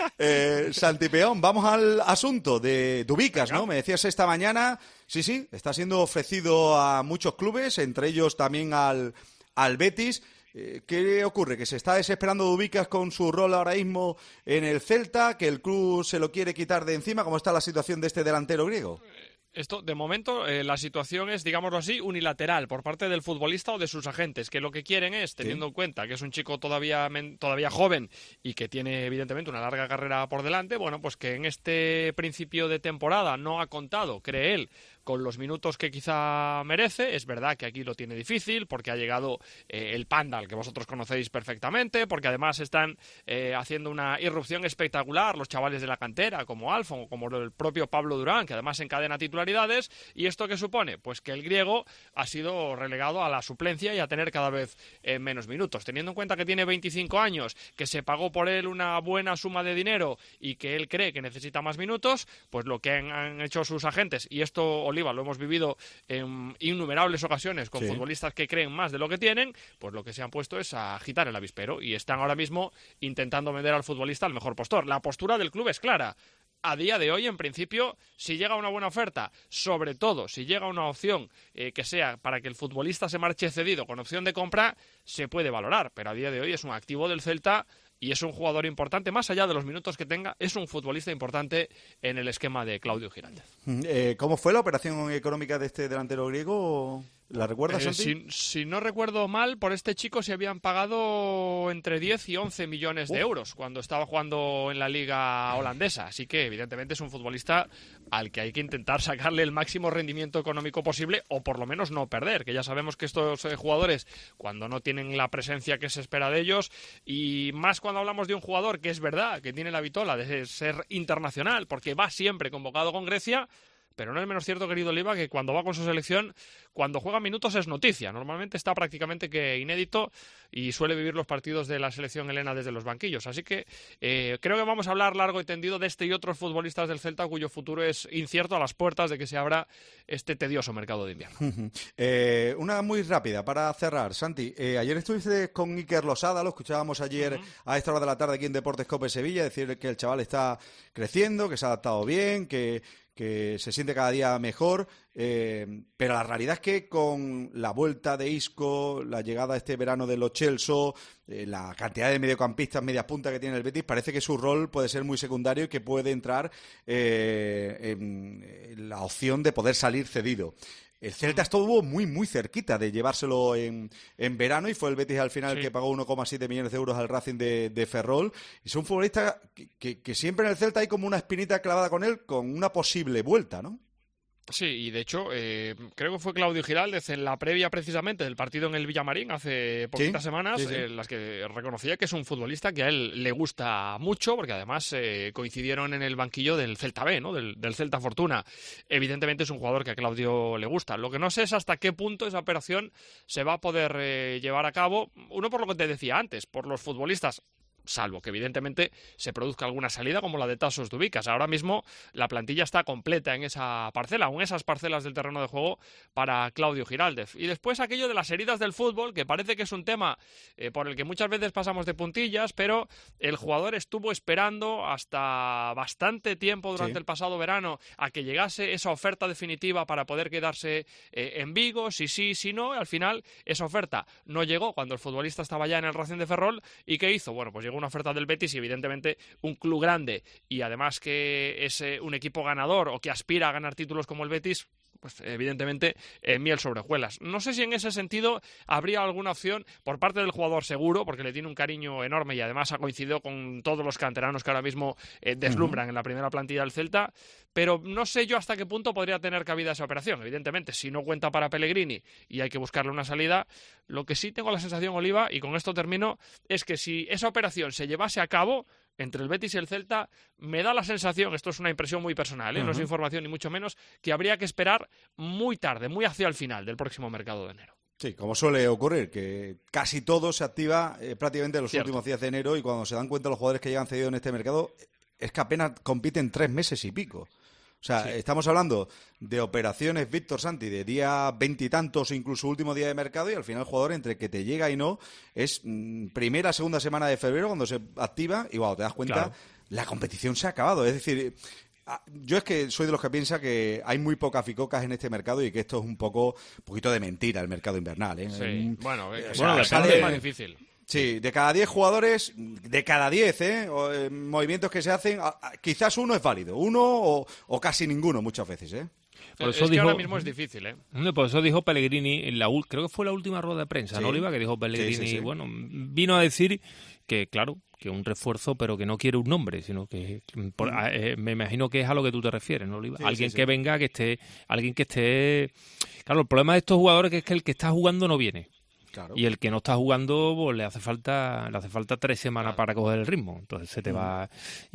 Speaker 3: Santi Peón, vamos al asunto de Dubicas, ¿no? Me decías esta mañana, sí, está siendo ofrecido a muchos clubes, entre ellos también al Betis. ¿Qué ocurre? ¿Que se está desesperando Dubicas con su rol ahora mismo en el Celta? ¿Que el club se lo quiere quitar de encima? ¿Cómo está la situación de este delantero griego?
Speaker 12: Esto, de momento, la situación es, digámoslo así, unilateral por parte del futbolista o de sus agentes, que lo que quieren es, teniendo en cuenta que es un chico todavía joven y que tiene, evidentemente, una larga carrera por delante, bueno, pues que en este principio de temporada no ha contado, cree él, con los minutos que quizá merece. Es verdad que aquí lo tiene difícil porque ha llegado el Panda, al que vosotros conocéis perfectamente, porque además están haciendo una irrupción espectacular los chavales de la cantera, como Alfon o como el propio Pablo Durán, que además encadena titularidades. ¿Y esto qué supone? Pues que el griego ha sido relegado a la suplencia y a tener cada vez menos minutos. Teniendo en cuenta que tiene 25 años, que se pagó por él una buena suma de dinero y que él cree que necesita más minutos, pues lo que han hecho sus agentes, y esto, Oliva, lo hemos vivido en innumerables ocasiones con futbolistas que creen más de lo que tienen, pues lo que se han puesto es a agitar el avispero y están ahora mismo intentando vender al futbolista al mejor postor. La postura del club es clara. A día de hoy, en principio, si llega una buena oferta, sobre todo si llega una opción que sea para que el futbolista se marche cedido con opción de compra, se puede valorar, pero a día de hoy es un activo del Celta y es un jugador importante, más allá de los minutos que tenga, es un futbolista importante en el esquema de Claudio Giraldez.
Speaker 3: ¿Cómo fue la operación económica de este delantero griego? ¿La recuerdas, Santi?
Speaker 12: Si no recuerdo mal, por este chico se habían pagado entre 10 y 11 millones de euros cuando estaba jugando en la liga holandesa. Así que, evidentemente, es un futbolista al que hay que intentar sacarle el máximo rendimiento económico posible o por lo menos no perder, que ya sabemos que estos jugadores, cuando no tienen la presencia que se espera de ellos, y más cuando hablamos de un jugador que es verdad, que tiene la vitola de ser internacional, porque va siempre convocado con Grecia, pero no es menos cierto, querido Oliva, que cuando va con su selección, cuando juega minutos es noticia. Normalmente está prácticamente que inédito y suele vivir los partidos de la selección helena desde los banquillos. Así que creo que vamos a hablar largo y tendido de este y otros futbolistas del Celta cuyo futuro es incierto, a las puertas de que se abra este tedioso mercado de invierno.
Speaker 3: Una muy rápida para cerrar, Santi. Ayer estuviste con Iker Losada, lo escuchábamos ayer a esta hora de la tarde aquí en Deportes Cope Sevilla, decir que el chaval está creciendo, que se ha adaptado bien, que se siente cada día mejor, pero la realidad es que con la vuelta de Isco, la llegada este verano de Lo Celso, la cantidad de mediocampistas, medias puntas que tiene el Betis, parece que su rol puede ser muy secundario y que puede entrar en la opción de poder salir cedido. El Celta estuvo muy, muy cerquita de llevárselo en verano y fue el Betis al final que pagó 1,7 millones de euros al Racing de Ferrol. Y es un futbolista que siempre en el Celta hay como una espinita clavada con él, con una posible vuelta, ¿no?
Speaker 12: Sí, y de hecho, creo que fue Claudio Giraldez en la previa precisamente del partido en el Villamarín hace poquitas semanas, en las que reconocía que es un futbolista que a él le gusta mucho, porque además coincidieron en el banquillo del Celta B, ¿no? del Celta Fortuna. Evidentemente es un jugador que a Claudio le gusta. Lo que no sé es hasta qué punto esa operación se va a poder llevar a cabo. Uno, por lo que te decía antes, por los futbolistas, salvo que evidentemente se produzca alguna salida como la de Tasos Dubicas. Ahora mismo la plantilla está completa en esa parcela, o en esas parcelas del terreno de juego para Claudio Giraldez. Y después aquello de las heridas del fútbol, que parece que es un tema por el que muchas veces pasamos de puntillas, pero el jugador estuvo esperando hasta bastante tiempo durante el pasado verano a que llegase esa oferta definitiva para poder quedarse en Vigo, si sí, si no. Al final esa oferta no llegó cuando el futbolista estaba ya en el Racing de Ferrol. ¿Y qué hizo? Bueno, pues llegó una oferta del Betis y evidentemente un club grande y además que es un equipo ganador o que aspira a ganar títulos como el Betis, pues evidentemente miel sobre hojuelas. No sé si en ese sentido habría alguna opción por parte del jugador seguro, porque le tiene un cariño enorme y además ha coincidido con todos los canteranos que ahora mismo deslumbran en la primera plantilla del Celta, pero no sé yo hasta qué punto podría tener cabida esa operación. Evidentemente, si no cuenta para Pellegrini y hay que buscarle una salida, lo que sí tengo la sensación, Oliva, y con esto termino, es que si esa operación se llevase a cabo entre el Betis y el Celta, me da la sensación, esto es una impresión muy personal, no es información ni mucho menos, que habría que esperar muy tarde, muy hacia el final del próximo mercado de enero.
Speaker 3: Sí, como suele ocurrir, que casi todo se activa prácticamente en los últimos días de enero, y cuando se dan cuenta los jugadores que llegan cedidos en este mercado, es que apenas compiten 3 meses y pico. O sea, estamos hablando de operaciones, Víctor Santi, de día 20 y tantos, incluso último día de mercado, y al final el jugador, entre que te llega y no, es primera, segunda semana de febrero cuando se activa, y cuando te das cuenta, la competición se ha acabado. Es decir, yo es que soy de los que piensa que hay muy pocas ficocas en este mercado y que esto es un poquito de mentira, el mercado invernal.
Speaker 12: Sí, bueno,
Speaker 3: sale
Speaker 12: es más difícil.
Speaker 3: Sí, de cada 10 jugadores, de cada 10 movimientos que se hacen, quizás uno es válido, uno o casi ninguno muchas veces.
Speaker 4: Por eso
Speaker 12: que ahora mismo es difícil,
Speaker 4: Por eso dijo Pellegrini, creo que fue la última rueda de prensa, ¿no, Oliva? Que dijo Pellegrini, bueno, vino a decir que, claro, que un refuerzo, pero que no quiere un nombre, sino que me imagino que es a lo que tú te refieres, ¿no, Oliva? Alguien que venga, alguien que esté... Claro, el problema de estos jugadores es que el que está jugando no viene. Claro. Y el que no está jugando, pues le hace falta 3 semanas para coger el ritmo. Entonces se te va.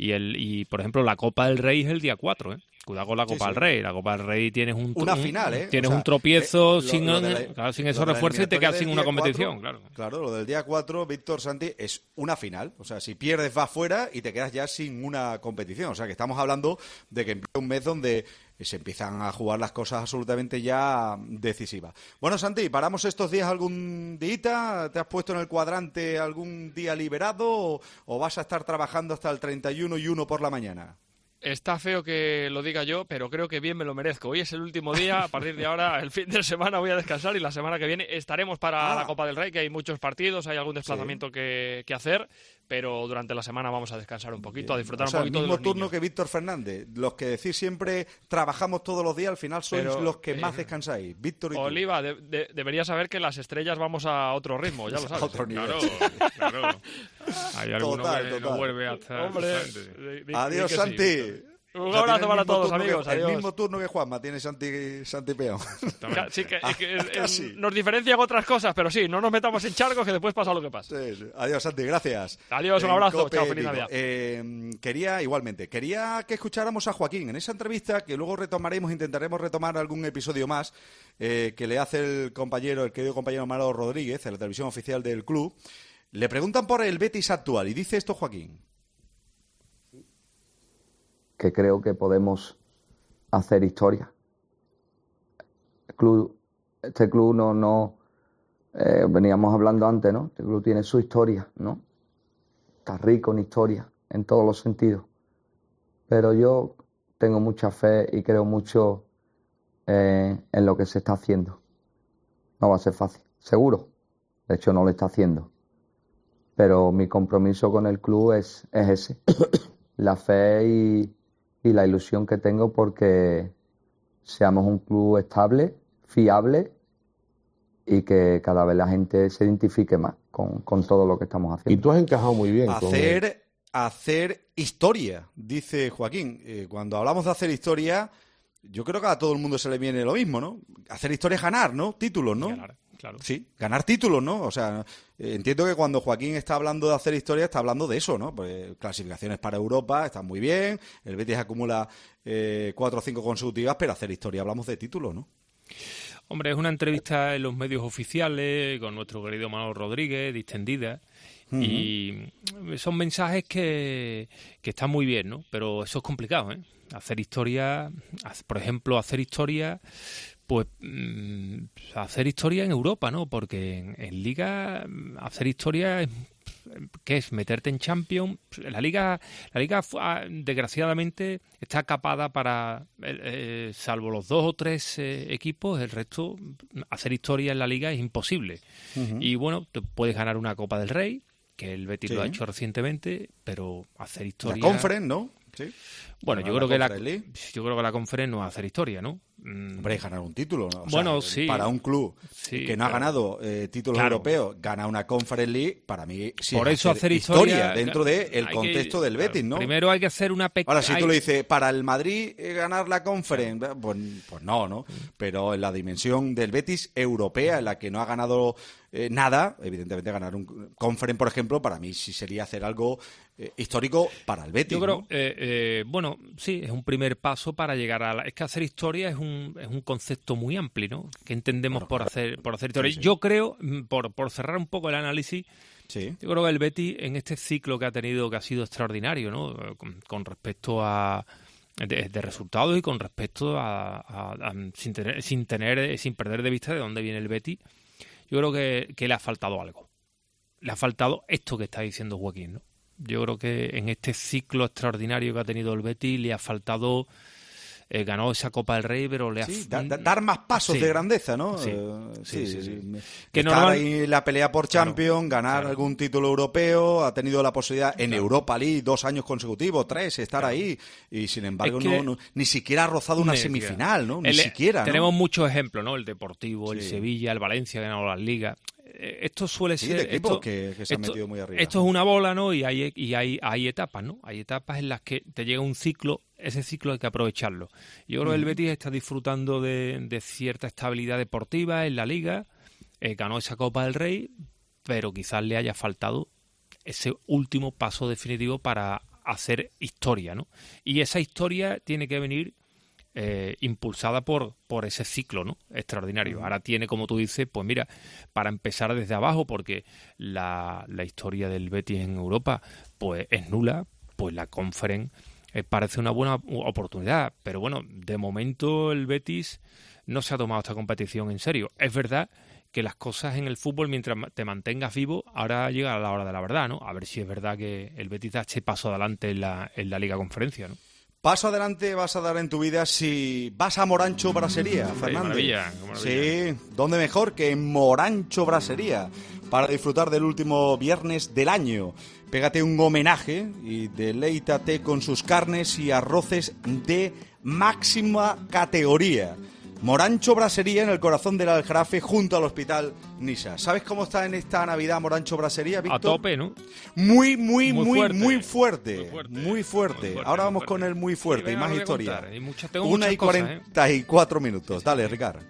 Speaker 4: Y por ejemplo, la Copa del Rey es el día 4, Cuidado con la Copa del Rey. La Copa del Rey tienes una final, Tienes un tropiezo sin esos refuerzos y te quedas sin una competición, 4,
Speaker 3: Claro, lo del día 4, Víctor Santi, es una final. O sea, si pierdes vas fuera y te quedas ya sin una competición. O sea, que estamos hablando de que empieza un mes donde se empiezan a jugar las cosas absolutamente ya decisivas. Bueno, Santi, ¿paramos estos días algún día? ¿Te has puesto en el cuadrante algún día liberado o vas a estar trabajando hasta el 31 y 1 por la mañana?
Speaker 12: Está feo que lo diga yo, pero creo que bien me lo merezco. Hoy es el último día, a partir de ahora, el fin de semana voy a descansar y la semana que viene estaremos para la Copa del Rey, que hay muchos partidos, hay algún desplazamiento que hacer, pero durante la semana vamos a descansar un poquito, a disfrutar un poquito de los
Speaker 3: el mismo turno que Víctor Fernández. Los que decís siempre trabajamos todos los días, al final sois los que más descansáis. Víctor y tú.
Speaker 12: Oliva, deberías saber que las estrellas vamos a otro ritmo, ya lo sabes.
Speaker 3: A otro nivel.
Speaker 12: Claro.
Speaker 4: Hay alguno que no vuelve hasta...
Speaker 12: Hombre,
Speaker 3: adiós, Santi.
Speaker 12: Un abrazo para todos, amigos.
Speaker 3: El mismo turno que Juanma tiene Santi Peón.
Speaker 12: Sí, que nos diferencian otras cosas, pero sí, no nos metamos en charcos que después pasa lo que pasa.
Speaker 3: Sí. Adiós, Santi, gracias.
Speaker 12: Adiós, un abrazo. Chao, feliz Navidad.
Speaker 3: Quería que escucháramos a Joaquín en esa entrevista que luego intentaremos retomar algún episodio más que le hace el querido compañero Manolo Rodríguez en la televisión oficial del club. Le preguntan por el Betis actual y dice esto Joaquín.
Speaker 13: Que creo que podemos hacer historia. Este club no veníamos hablando antes, ¿no? Este club tiene su historia, ¿no? Está rico en historia, en todos los sentidos. Pero yo tengo mucha fe y creo mucho en lo que se está haciendo. No va a ser fácil, seguro. De hecho, no lo está haciendo. Pero mi compromiso con el club es ese. La fe y la ilusión que tengo porque seamos un club estable, fiable y que cada vez la gente se identifique más con todo lo que estamos haciendo.
Speaker 14: Y tú has encajado muy bien.
Speaker 3: Hacer historia, dice Joaquín. Cuando hablamos de hacer historia, yo creo que a todo el mundo se le viene lo mismo, ¿no? Hacer historia es ganar, ¿no? Títulos, ¿no?
Speaker 4: Ganar, claro.
Speaker 3: Sí, ganar títulos, ¿no? O sea, entiendo que cuando Joaquín está hablando de hacer historia, está hablando de eso, ¿no? Pues clasificaciones para Europa están muy bien, el Betis acumula 4 o 5 consecutivas, pero hacer historia hablamos de títulos, ¿no?
Speaker 4: Hombre, es una entrevista en los medios oficiales con nuestro querido Manolo Rodríguez, distendida. Y son mensajes que están muy bien, ¿no? Pero eso es complicado, ¿eh? Hacer historia, por ejemplo, pues hacer historia en Europa, ¿no? Porque en Liga hacer historia es, ¿qué es? Meterte en Champions. La Liga desgraciadamente está capada para, salvo los 2 o 3 equipos, el resto, hacer historia en la Liga es imposible. Y bueno, te puedes ganar una Copa del Rey, que el Betis lo ha hecho recientemente, pero hacer historia...
Speaker 3: La Conference, ¿no? Sí.
Speaker 4: Bueno, yo creo que la Conference no es hacer historia, ¿no?
Speaker 3: Hombre, ganar un título, ¿no? O
Speaker 4: bueno,
Speaker 3: sea,
Speaker 4: sí.
Speaker 3: Para un club que no ha ganado títulos europeos, gana una Conference League, para mí sí.
Speaker 4: Por
Speaker 3: es
Speaker 4: eso hacer historia
Speaker 3: dentro del contexto del Betis, ¿no?
Speaker 4: Primero hay que hacer una pequeña...
Speaker 3: Ahora, si tú le dices, para el Madrid ganar la Conference, pues no. Pero en la dimensión del Betis europea, en la que no ha ganado nada, evidentemente ganar un Conference, por ejemplo, para mí sí sería hacer algo histórico para el Betis.
Speaker 4: Yo creo,
Speaker 3: ¿no?
Speaker 4: bueno, sí, es un primer paso para llegar a es que hacer historia es un concepto muy amplio, ¿no? ¿Qué entendemos por hacer historia? Sí. Yo creo, por cerrar un poco el análisis, yo creo que el Betis en este ciclo que ha tenido, que ha sido extraordinario, ¿no? Con respecto a de resultados y con respecto a sin perder de vista de dónde viene el Betis, yo creo que le ha faltado algo. Le ha faltado esto que está diciendo Joaquín, ¿no? Yo creo que en este ciclo extraordinario que ha tenido el Betis le ha faltado... ganó esa Copa del Rey, pero le ha...
Speaker 3: dar más pasos de grandeza, ¿no?
Speaker 4: Sí.
Speaker 3: Que estar ahí en la pelea por Champions, ganar algún título europeo, ha tenido la posibilidad en Europa League 2 años consecutivos, 3, estar ahí, y sin embargo ni siquiera ha rozado una semifinal, ¿no? Ni siquiera, ¿no?
Speaker 4: Tenemos muchos ejemplos, ¿no? El Deportivo, el Sevilla, el Valencia, que han ganado las ligas. Esto suele ser...
Speaker 3: de equipos que se han metido muy arriba.
Speaker 4: Esto es una bola, ¿no? Y hay etapas, ¿no? Hay etapas en las que te llega un ciclo, ese ciclo hay que aprovecharlo. Yo creo que el Betis está disfrutando de cierta estabilidad deportiva en la Liga, ganó esa Copa del Rey, pero quizás le haya faltado ese último paso definitivo para hacer historia, ¿no? Y esa historia tiene que venir impulsada por ese ciclo, ¿no? Extraordinario. Ahora tiene, como tú dices, pues mira, para empezar desde abajo, porque la historia del Betis en Europa pues es nula, pues la Conference parece una buena oportunidad, pero bueno, de momento el Betis no se ha tomado esta competición en serio. Es verdad que las cosas en el fútbol, mientras te mantengas vivo, ahora llega la hora de la verdad, ¿no? A ver si es verdad que el Betis da este paso adelante en la Liga Conferencia, ¿no?
Speaker 3: Paso adelante vas a dar en tu vida si vas a Morancho Brasería, Fernández.
Speaker 4: Maravilla.
Speaker 3: Sí, ¿dónde mejor que en Morancho Brasería? Para disfrutar del último viernes del año. Pégate un homenaje y deleítate con sus carnes y arroces de máxima categoría. Morancho Brasería, en el corazón del Aljarafe, junto al Hospital Nisa. ¿Sabes cómo está en esta Navidad Morancho Brasería, Víctor?
Speaker 4: A tope, ¿no?
Speaker 3: Muy fuerte. Ahora vamos con el muy fuerte y más historia. 1:44 minutos. Dale, Ricardo.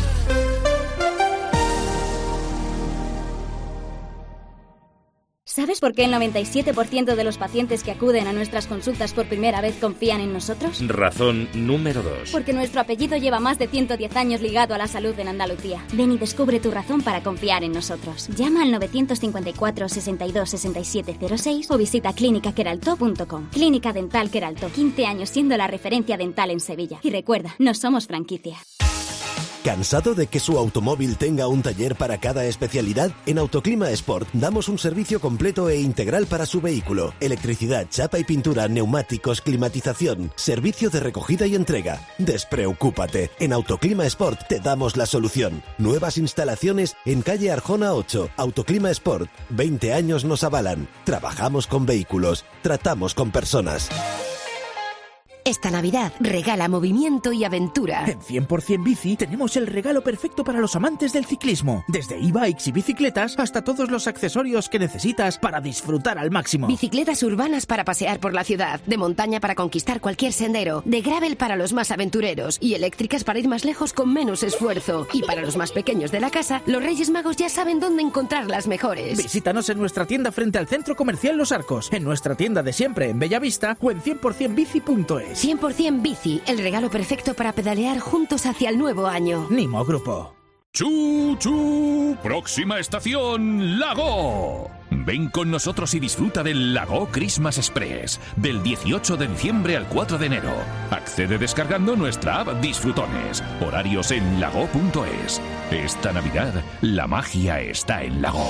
Speaker 14: ¿Sabes por qué el 97% de los pacientes que acuden a nuestras consultas por primera vez confían en nosotros?
Speaker 1: Razón número 2.
Speaker 14: Porque nuestro apellido lleva más de 110 años ligado a la salud en Andalucía. Ven y descubre tu razón para confiar en nosotros. Llama al 954 62 67 06 o visita clínicaqueraltó.com. Clínica Dental Queraltó, 15 años siendo la referencia dental en Sevilla. Y recuerda, no somos franquicia.
Speaker 15: ¿Cansado de que su automóvil tenga un taller para cada especialidad? En Autoclima Sport damos un servicio completo e integral para su vehículo. Electricidad, chapa y pintura, neumáticos, climatización, servicio de recogida y entrega. Despreocúpate, en Autoclima Sport te damos la solución. Nuevas instalaciones en calle Arjona 8. Autoclima Sport, 20 años nos avalan. Trabajamos con vehículos, tratamos con personas.
Speaker 16: Esta Navidad regala movimiento y aventura.
Speaker 5: En 100% Bici tenemos el regalo perfecto para los amantes del ciclismo. Desde e-bikes y bicicletas hasta todos los accesorios que necesitas para disfrutar al máximo.
Speaker 16: Bicicletas urbanas para pasear por la ciudad, de montaña para conquistar cualquier sendero, de gravel para los más aventureros y eléctricas para ir más lejos con menos esfuerzo. Y para los más pequeños de la casa, los Reyes Magos ya saben dónde encontrar las mejores.
Speaker 5: Visítanos en nuestra tienda frente al Centro Comercial Los Arcos, en nuestra tienda de siempre en Bellavista o en 100%bici.es.
Speaker 16: 100% Bici, el regalo perfecto para pedalear juntos hacia el nuevo año.
Speaker 5: Nimo Grupo.
Speaker 1: ¡Chu, chu! Próxima estación, Lago. Ven con nosotros y disfruta del Lago Christmas Express, del 18 de diciembre al 4 de enero. Accede descargando nuestra app Disfrutones. Horarios en lago.es. Esta Navidad, la magia está en Lago.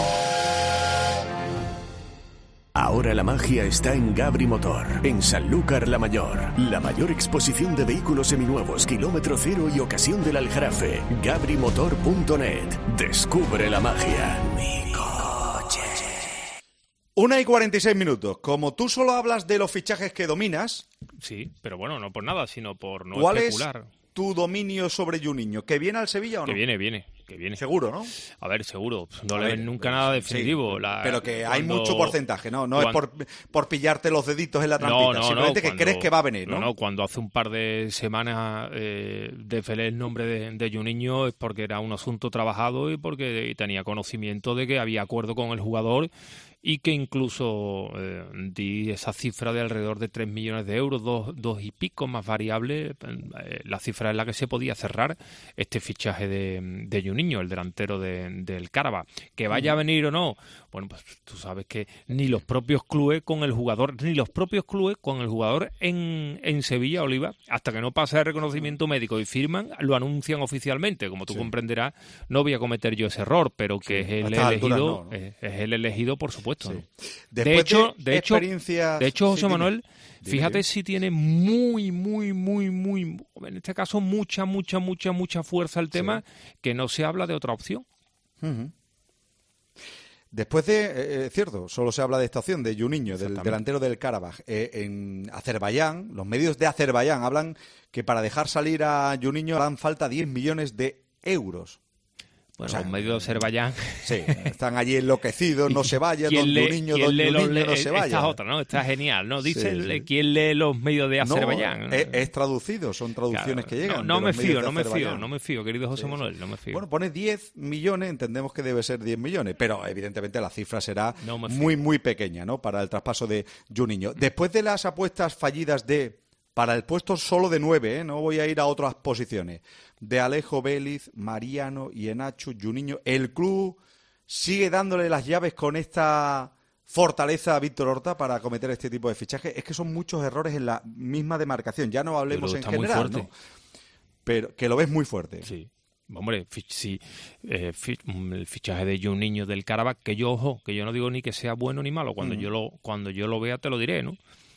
Speaker 15: Ahora la magia está en Gabri Motor, en Sanlúcar la Mayor. La mayor exposición de vehículos seminuevos, kilómetro cero y ocasión del Aljarafe. gabrimotor.net. Descubre la magia. Mi coche.
Speaker 3: 1:46. Como tú solo hablas de los fichajes que dominas...
Speaker 4: Sí, pero bueno, no por nada, sino por no
Speaker 3: ¿cuál
Speaker 4: especular.
Speaker 3: Es tu dominio sobre Juninho? ¿Que viene al Sevilla o no?
Speaker 4: Que viene.
Speaker 3: Seguro, ¿no?
Speaker 4: A ver, seguro. No le ven nunca nada definitivo.
Speaker 3: Sí, pero que hay mucho porcentaje, ¿no? No es por pillarte los deditos en la trampita. Simplemente que crees que va a venir, ¿no?
Speaker 4: No, cuando hace un par de semanas desvelé el nombre de Juninho es porque era un asunto trabajado y porque tenía conocimiento de que había acuerdo con el jugador y que incluso di esa cifra de alrededor de 3 millones de euros, dos y pico más variable, la cifra en la que se podía cerrar este fichaje de Juninho, el delantero del Karabakh. Que vaya a venir o no, bueno, pues tú sabes que ni los propios clubes con el jugador en Sevilla, Oliva, hasta que no pasa el reconocimiento médico y firman, lo anuncian oficialmente. Como tú comprenderás, no voy a cometer yo ese error, pero que es el elegido, por supuesto. Sí. ¿No? De hecho, José Manuel, fíjate si tiene muy, en este caso, mucha fuerza el tema, que no se habla de otra opción.
Speaker 3: Uh-huh. Después de, cierto, solo se habla de esta opción, de Juninho, del delantero del Karabakh. En Azerbaiyán, los medios de Azerbaiyán hablan que para dejar salir a Juninho harán falta 10 millones de euros.
Speaker 4: Bueno, los medios de Azerbaiyán...
Speaker 3: Sí, están allí enloquecidos, no se vaya, don Juninho, no se vaya.
Speaker 4: Esta es otra, ¿no? Esta es genial, ¿no? Dice ¿quién lee los medios de Azerbaiyán?
Speaker 3: No, es traducido, son traducciones que llegan.
Speaker 4: No me fío, querido José Manuel, no me fío.
Speaker 3: Bueno, pone 10 millones, entendemos que debe ser 10 millones, pero evidentemente la cifra será muy pequeña, ¿no? Para el traspaso de Juninho. Después de las apuestas fallidas para el puesto solo de 9, no voy a ir a otras posiciones, de Alejo Vélez, Mariano y Enacho, Juninho, el club sigue dándole las llaves con esta fortaleza a Víctor Horta para cometer este tipo de fichajes. Es que son muchos errores en la misma demarcación, ya no hablemos en general, ¿no? Pero que lo ves muy fuerte.
Speaker 4: Sí. Hombre, sí, el fichaje de Juninho del Karabakh, que yo no digo ni que sea bueno ni malo, cuando yo lo vea te lo diré, ¿no?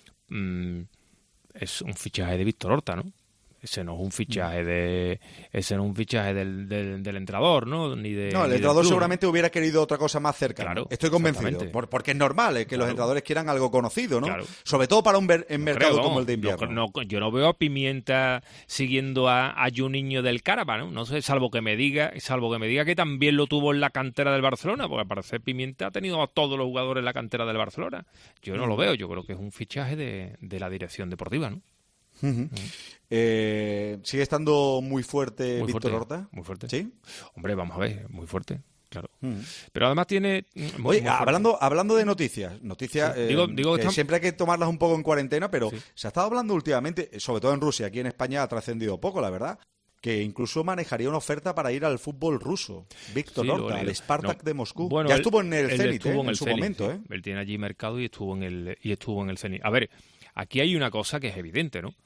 Speaker 4: Es un fichaje de Víctor Horta, ¿no? Ese no es un fichaje del entrenador, ¿no? El
Speaker 3: entrenador seguramente hubiera querido otra cosa más cercana. Claro, estoy convencido. Porque es normal que los entrenadores quieran algo conocido, ¿no? Claro. Sobre todo para un mercado como el de invierno.
Speaker 4: Yo no veo a Pimienta siguiendo a Juninho del Karabakh, ¿no? No sé, salvo que me diga que también lo tuvo en la cantera del Barcelona, porque al parecer Pimienta ha tenido a todos los jugadores en la cantera del Barcelona. Yo no lo veo, yo creo que es un fichaje de la dirección deportiva, ¿no?
Speaker 3: Uh-huh. ¿Sigue estando muy fuerte Víctor Horta?
Speaker 4: Muy fuerte.
Speaker 3: ¿Sí?
Speaker 4: Hombre, vamos a ver, muy fuerte, claro. Uh-huh. Pero además tiene...
Speaker 3: Oye, hablando de noticias digo que siempre hay que tomarlas un poco en cuarentena, pero se ha estado hablando últimamente, sobre todo en Rusia, aquí en España ha trascendido poco, la verdad, que incluso manejaría una oferta para ir al fútbol ruso. Víctor Horta, al Spartak de Moscú. Bueno, ya estuvo en el Zenit en su momento.
Speaker 4: Él tiene allí mercado y estuvo en el Zenit. A ver, aquí hay una cosa que es evidente, ¿no?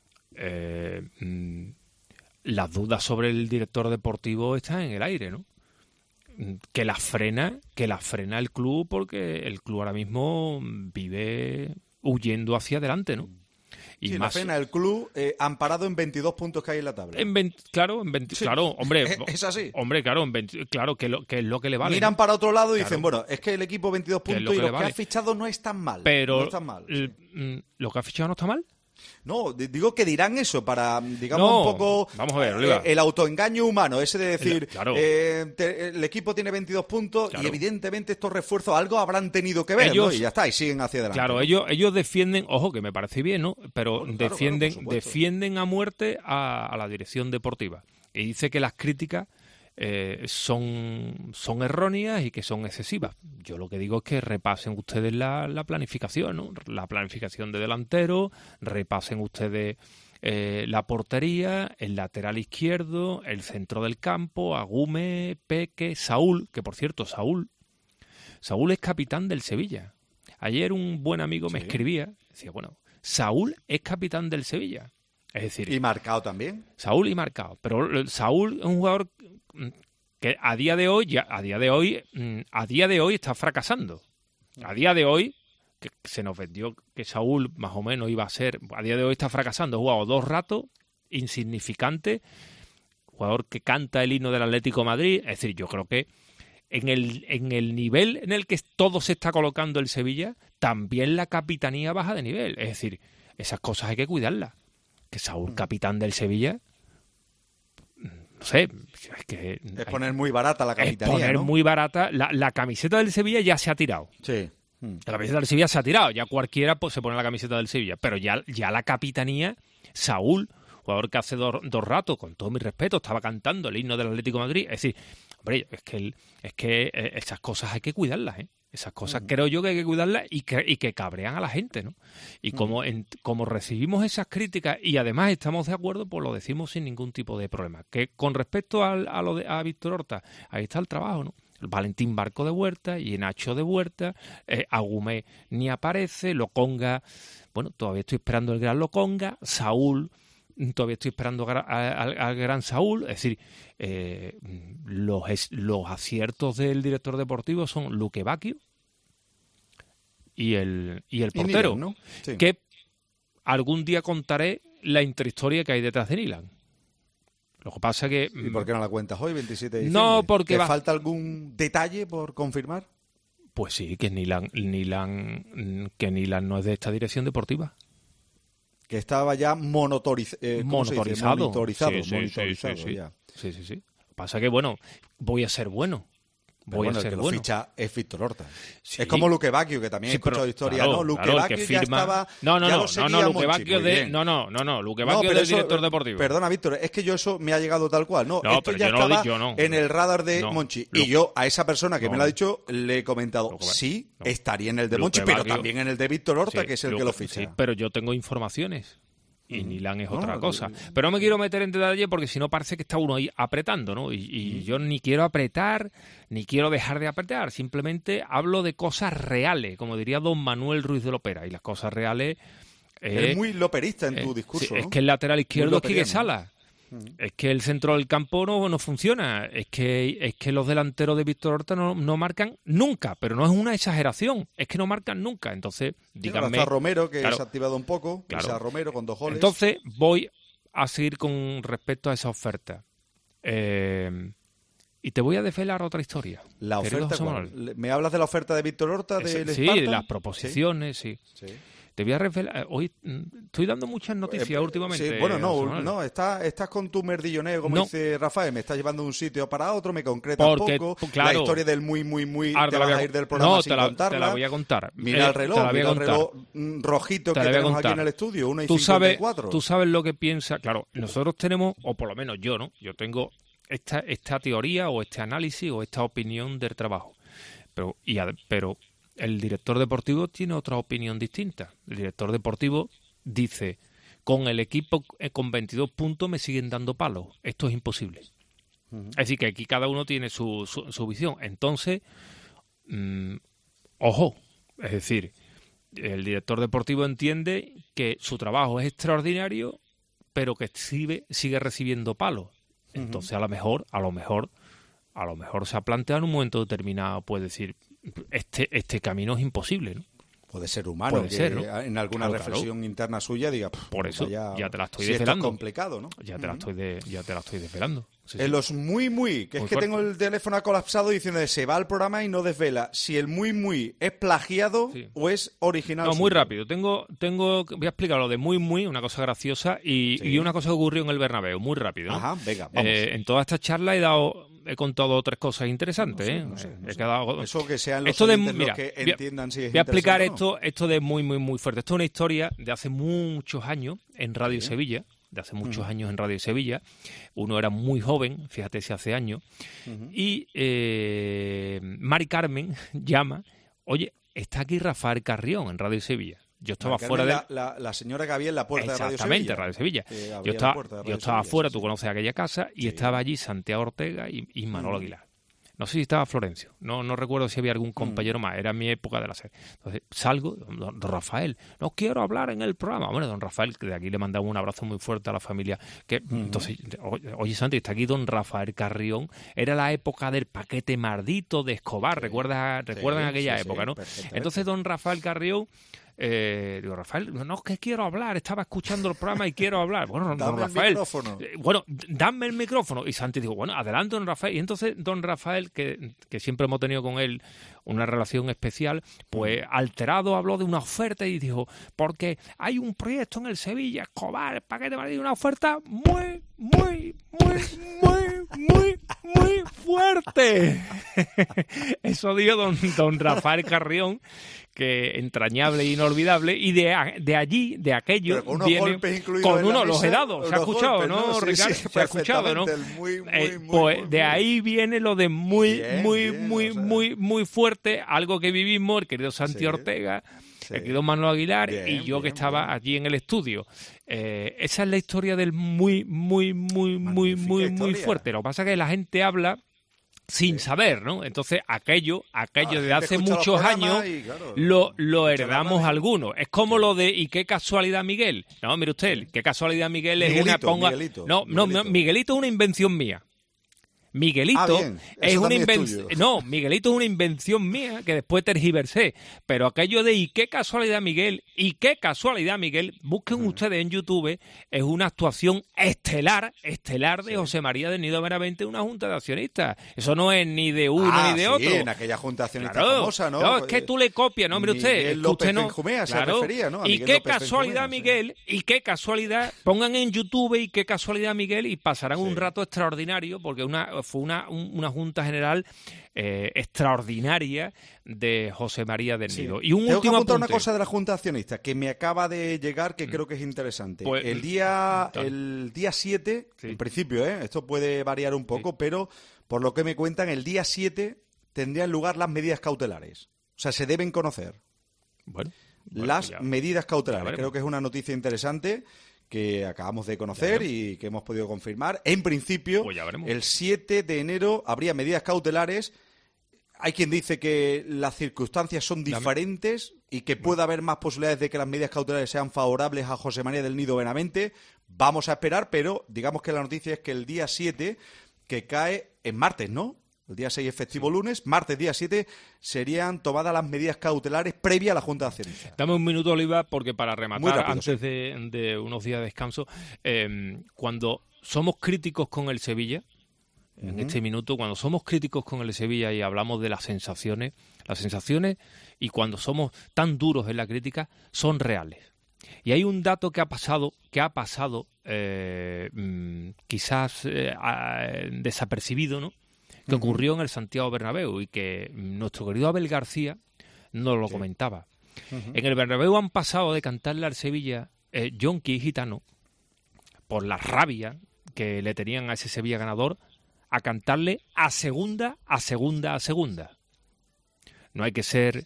Speaker 4: Las dudas sobre el director deportivo están en el aire, ¿no? Que la frena el club, porque el club ahora mismo vive huyendo hacia adelante, ¿no?
Speaker 3: Y sí, más, la frena el club amparado en 22 puntos que hay en la tabla.
Speaker 4: Claro, hombre.
Speaker 3: Es así.
Speaker 4: Hombre, claro, que es lo que le vale.
Speaker 3: Miran para otro lado y dicen, bueno, es que el equipo 22 puntos y lo que ha fichado no es tan mal.
Speaker 4: Pero
Speaker 3: no es tan mal,
Speaker 4: ¿lo que ha fichado no está mal?
Speaker 3: No, digo que dirán eso para, digamos, un poco
Speaker 4: vamos a ver, Oliva.
Speaker 3: El autoengaño humano, ese de decir,
Speaker 4: claro.
Speaker 3: El equipo tiene 22 puntos y evidentemente estos refuerzos algo habrán tenido que ver,
Speaker 4: ellos,
Speaker 3: ¿no? Y ya está, y siguen hacia adelante.
Speaker 4: Claro, ellos defienden, ojo, que me parece bien, ¿no? Pero defienden a muerte a la dirección deportiva. Y dice que las críticas son erróneas y que son excesivas. Yo lo que digo es que repasen ustedes la planificación, ¿no? La planificación de delantero, repasen ustedes la portería, el lateral izquierdo, el centro del campo, Agume, Peque, Saúl, que por cierto, Saúl es capitán del Sevilla. Ayer un buen amigo me escribía, decía, bueno, Saúl es capitán del Sevilla. Es decir,
Speaker 3: y marcado también.
Speaker 4: Saúl y marcado, pero Saúl es un jugador que a día de hoy está fracasando. A día de hoy, que se nos vendió que Saúl más o menos iba a ser, a día de hoy está fracasando. Ha jugado 2 ratos, insignificante, jugador que canta el himno del Atlético de Madrid. Es decir, yo creo que en el nivel en el que todo se está colocando el Sevilla, también la capitanía baja de nivel. Es decir, esas cosas hay que cuidarlas. Que Saúl, capitán del Sevilla, no sé, es que...
Speaker 3: Es poner muy barata la capitanía,
Speaker 4: es poner muy barata. La camiseta del Sevilla ya se ha tirado.
Speaker 3: Sí.
Speaker 4: La camiseta del Sevilla se ha tirado. Ya cualquiera pues, se pone la camiseta del Sevilla. Pero ya la capitanía, Saúl, jugador que hace dos ratos, con todo mi respeto, estaba cantando el himno del Atlético de Madrid. Es decir, hombre, es que esas cosas hay que cuidarlas, ¿eh? Esas cosas creo yo que hay que cuidarlas y que cabrean a la gente, ¿no? Y como recibimos esas críticas y además estamos de acuerdo, pues lo decimos sin ningún tipo de problema. Que con respecto a Víctor Horta, ahí está el trabajo, ¿no? Valentín Barco de vuelta y Nacho de vuelta, Agumé ni aparece, Lokonga, bueno, todavía estoy esperando el gran Lokonga, Saúl, todavía estoy esperando al gran Saúl. Es decir, los aciertos del director deportivo son Luque Bacchio y el portero,
Speaker 3: Nilan, ¿no? Sí.
Speaker 4: Que algún día contaré la intrahistoria que hay detrás de Nilan. Lo que pasa que...
Speaker 3: ¿Y por qué no la cuentas hoy, 27 de diciembre?
Speaker 4: No, porque...
Speaker 3: ¿Te falta algún detalle por confirmar?
Speaker 4: Pues sí, que Nilan no es de esta dirección deportiva.
Speaker 3: Que estaba ya monitorizado.
Speaker 4: Sí.
Speaker 3: Ya.
Speaker 4: Sí. Lo que pasa es que, bueno, voy a ser bueno.
Speaker 3: El que lo ficha es Víctor Horta. Sí. Es como Luque Bacchio, que también he escuchado historia,
Speaker 4: claro,
Speaker 3: ¿no? Luque Bacchio ya estaba...
Speaker 4: Luque Bacchio Luque Bacchio del director deportivo.
Speaker 3: Perdona, Víctor, es que eso me ha llegado tal cual. No, esto ya
Speaker 4: yo
Speaker 3: estaba en el radar de Monchi. Y yo a esa persona que me lo ha dicho le he comentado, estaría en el de Monchi, pero también en el de Víctor Horta, que es el que lo ficha.
Speaker 4: Sí, pero yo tengo informaciones. Y Nilan es otra cosa. Pero no me quiero meter en detalle porque si no parece que está uno ahí apretando, ¿no? Y yo ni quiero apretar, ni quiero dejar de apretar. Simplemente hablo de cosas reales, como diría don Manuel Ruiz de Lopera. Y las cosas reales...
Speaker 3: Eres muy loperista en tu discurso,
Speaker 4: sí,
Speaker 3: ¿no?
Speaker 4: Es que el lateral izquierdo es Quique Sala. Es que el centro del campo no funciona. Es que los delanteros de Víctor Horta no marcan nunca, pero no es una exageración. Es que no marcan nunca. Entonces, díganme...
Speaker 3: Hasta Romero, que se ha activado un poco. Claro. Romero con 2 goles.
Speaker 4: Entonces, voy a seguir con respecto a esa oferta. Y te voy a desvelar otra historia.
Speaker 3: ¿La oferta cuál? ¿Me hablas de la oferta de Víctor Horta?
Speaker 4: Sí, de las proposiciones, sí. Te voy a revelar. Hoy estoy dando muchas noticias últimamente.
Speaker 3: Sí, bueno, no, estás con tu merdilloneo, como dice Rafael. Me estás llevando de un sitio para otro, me concretas poco.
Speaker 4: Claro,
Speaker 3: la historia del muy, te vas a ir del programa sin contarla.
Speaker 4: Te la voy a contar.
Speaker 3: Mira el reloj rojito que tenemos aquí en el estudio, 1:54.
Speaker 4: Tú sabes lo que piensa. Claro, nosotros tenemos, o por lo menos yo, ¿no? Yo tengo esta teoría o este análisis o esta opinión del trabajo. Pero el director deportivo tiene otra opinión distinta. El director deportivo dice, con el equipo con 22 puntos me siguen dando palos. Esto es imposible. Es decir, que aquí cada uno tiene su visión. Entonces, ojo, es decir, el director deportivo entiende que su trabajo es extraordinario, pero que sigue recibiendo palos. Entonces, a lo mejor se ha planteado en un momento determinado, puede decir, este camino es imposible, ¿no?
Speaker 3: Puede ser humano,
Speaker 4: puede ser, ¿no?
Speaker 3: En alguna reflexión interna suya diga,
Speaker 4: por eso ya te la estoy
Speaker 3: desvelando.
Speaker 4: desvelando.
Speaker 3: Esto es complicado, ¿no?
Speaker 4: Ya te la estoy desvelando. Sí,
Speaker 3: en los muy, que
Speaker 4: muy
Speaker 3: es que
Speaker 4: fuerte.
Speaker 3: tengo el teléfono colapsado diciendo se va al programa y no desvela si el muy es plagiado o es original.
Speaker 4: No, muy rápido. Voy a explicar lo de muy, una cosa graciosa y una cosa que ocurrió en el Bernabéu, muy rápido, ¿no?
Speaker 3: Ajá, venga, vamos.
Speaker 4: En toda esta charla he contado 3 cosas interesantes.
Speaker 3: No sé.
Speaker 4: Dado...
Speaker 3: Eso que sean los
Speaker 4: esto
Speaker 3: oyentes
Speaker 4: mira,
Speaker 3: los que entiendan si es
Speaker 4: voy a explicar
Speaker 3: interesante
Speaker 4: esto de muy fuerte. Esto es una historia de hace muchos años en Radio Sevilla. De hace muchos años en Radio Sevilla. Uno era muy joven, fíjate si hace años, y Mari Carmen llama, oye, está aquí Rafael Carrión en Radio Sevilla. Yo estaba fuera de...
Speaker 3: La señora que había en la puerta de Radio Sevilla.
Speaker 4: Exactamente, Radio Sevilla. Yo estaba fuera, tú conoces aquella casa, y estaba allí Santiago Ortega y Manolo Aguilar. No sé si estaba Florencio, no recuerdo si había algún compañero más, era mi época de la serie. Entonces salgo, don Rafael, no quiero hablar en el programa. Bueno, don Rafael, que de aquí le mandamos un abrazo muy fuerte a la familia. Entonces, oye Santi, está aquí don Rafael Carrión, era la época del paquete mardito de Escobar, recuerdan aquella época, ¿no? Entonces don Rafael Carrión, digo, Rafael, no es que quiero hablar, estaba escuchando el programa y quiero hablar. Bueno, don Rafael, dame el micrófono. Y Santi dijo, bueno, adelante don Rafael. Y entonces don Rafael, que siempre hemos tenido con él una relación especial, pues alterado habló de una oferta y dijo, porque hay un proyecto en el Sevilla, Escobar, el paquete maldito, una oferta muy fuerte. Eso dijo don Rafael Carrión, que entrañable e inolvidable, y de allí, de aquello, viene con uno, los hedados, se ha escuchado, golpes, ¿no, Ricardo? Sí, se ha escuchado, ¿no? Pues de ahí viene lo de muy fuerte, algo que vivimos, el querido Santi Ortega, el querido Manolo Aguilar y yo que estaba allí en el estudio. Esa es la historia del muy fuerte. Lo que pasa es que la gente habla sin saber, ¿no? Entonces aquello de hace muchos años lo heredamos algunos. Es como lo de ¿y qué casualidad Miguel? No, mire usted, qué casualidad Miguel es
Speaker 3: Miguelito.
Speaker 4: Miguelito es una invención mía. Miguelito es una invención. No, Miguelito es una invención mía que después tergiversé. Pero aquello de ¿y qué casualidad Miguel? Busquen ustedes en YouTube, es una actuación estelar de José María del Nido Benavente en una junta de accionistas. Eso no es ni de uno ni de otro.
Speaker 3: En aquella junta de accionistas famosa, ¿no?
Speaker 4: No, es que tú le copias, no, mire usted.
Speaker 3: Miguel López
Speaker 4: usted no.
Speaker 3: Benjumea se refería, ¿no?
Speaker 4: ¿Y qué casualidad Miguel? ¿Y qué casualidad? Pongan en YouTube ¿y qué casualidad Miguel? Y pasarán un rato extraordinario porque fue una junta general extraordinaria de José María del Nido. Y un
Speaker 3: Tengo
Speaker 4: último
Speaker 3: que apuntar
Speaker 4: apunte.
Speaker 3: una cosa de la junta de accionistas que me acaba de llegar que creo que es interesante.
Speaker 4: Pues,
Speaker 3: el día 7, en principio, esto puede variar un poco, pero por lo que me cuentan, el día 7 tendrían lugar las medidas cautelares. O sea, se deben conocer las medidas cautelares. Creo que es una noticia interesante que acabamos de conocer y que hemos podido confirmar. En principio, el 7 de enero habría medidas cautelares. Hay quien dice que las circunstancias son diferentes y que puede haber más posibilidades de que las medidas cautelares sean favorables a José María del Nido Benavente. Vamos a esperar, pero digamos que la noticia es que el día 7, que cae en martes, ¿no? El día 6 es festivo lunes, martes día 7 serían tomadas las medidas cautelares previas a la Junta de Accionistas.
Speaker 4: Dame un minuto, Oliva, porque para rematar, antes de unos días de descanso, cuando somos críticos con el Sevilla, en este minuto, cuando somos críticos con el Sevilla y hablamos de las sensaciones y cuando somos tan duros en la crítica, son reales. Y hay un dato que ha pasado quizás desapercibido, ¿no? Que ocurrió en el Santiago Bernabéu y que nuestro querido Abel García nos lo comentaba. En el Bernabéu han pasado de cantarle al Sevilla Yonki y Gitano por la rabia que le tenían a ese Sevilla ganador a cantarle a segunda. No hay que ser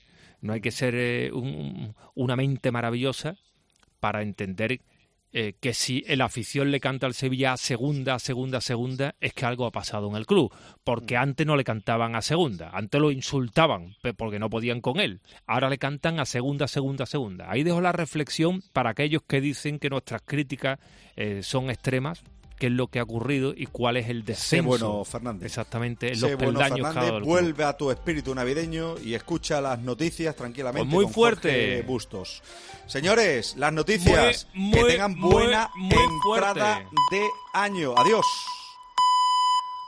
Speaker 4: una mente maravillosa para entender que si la afición le canta al Sevilla a segunda, es que algo ha pasado en el club. Porque antes no le cantaban a segunda. Antes lo insultaban porque no podían con él. Ahora le cantan a segunda. Ahí dejo la reflexión para aquellos que dicen que nuestras críticas son extremas, qué es lo que ha ocurrido y cuál es el descenso.
Speaker 3: Sé bueno, Fernández.
Speaker 4: Exactamente, los
Speaker 3: Sé bueno,
Speaker 4: peldaños
Speaker 3: Fernández,
Speaker 4: cada uno.
Speaker 3: vuelve a tu espíritu navideño y escucha las noticias tranquilamente.
Speaker 4: Pues muy
Speaker 3: con
Speaker 4: fuerte.
Speaker 3: Jorge Bustos. Señores, las noticias. Que tengan buena entrada de año. Adiós.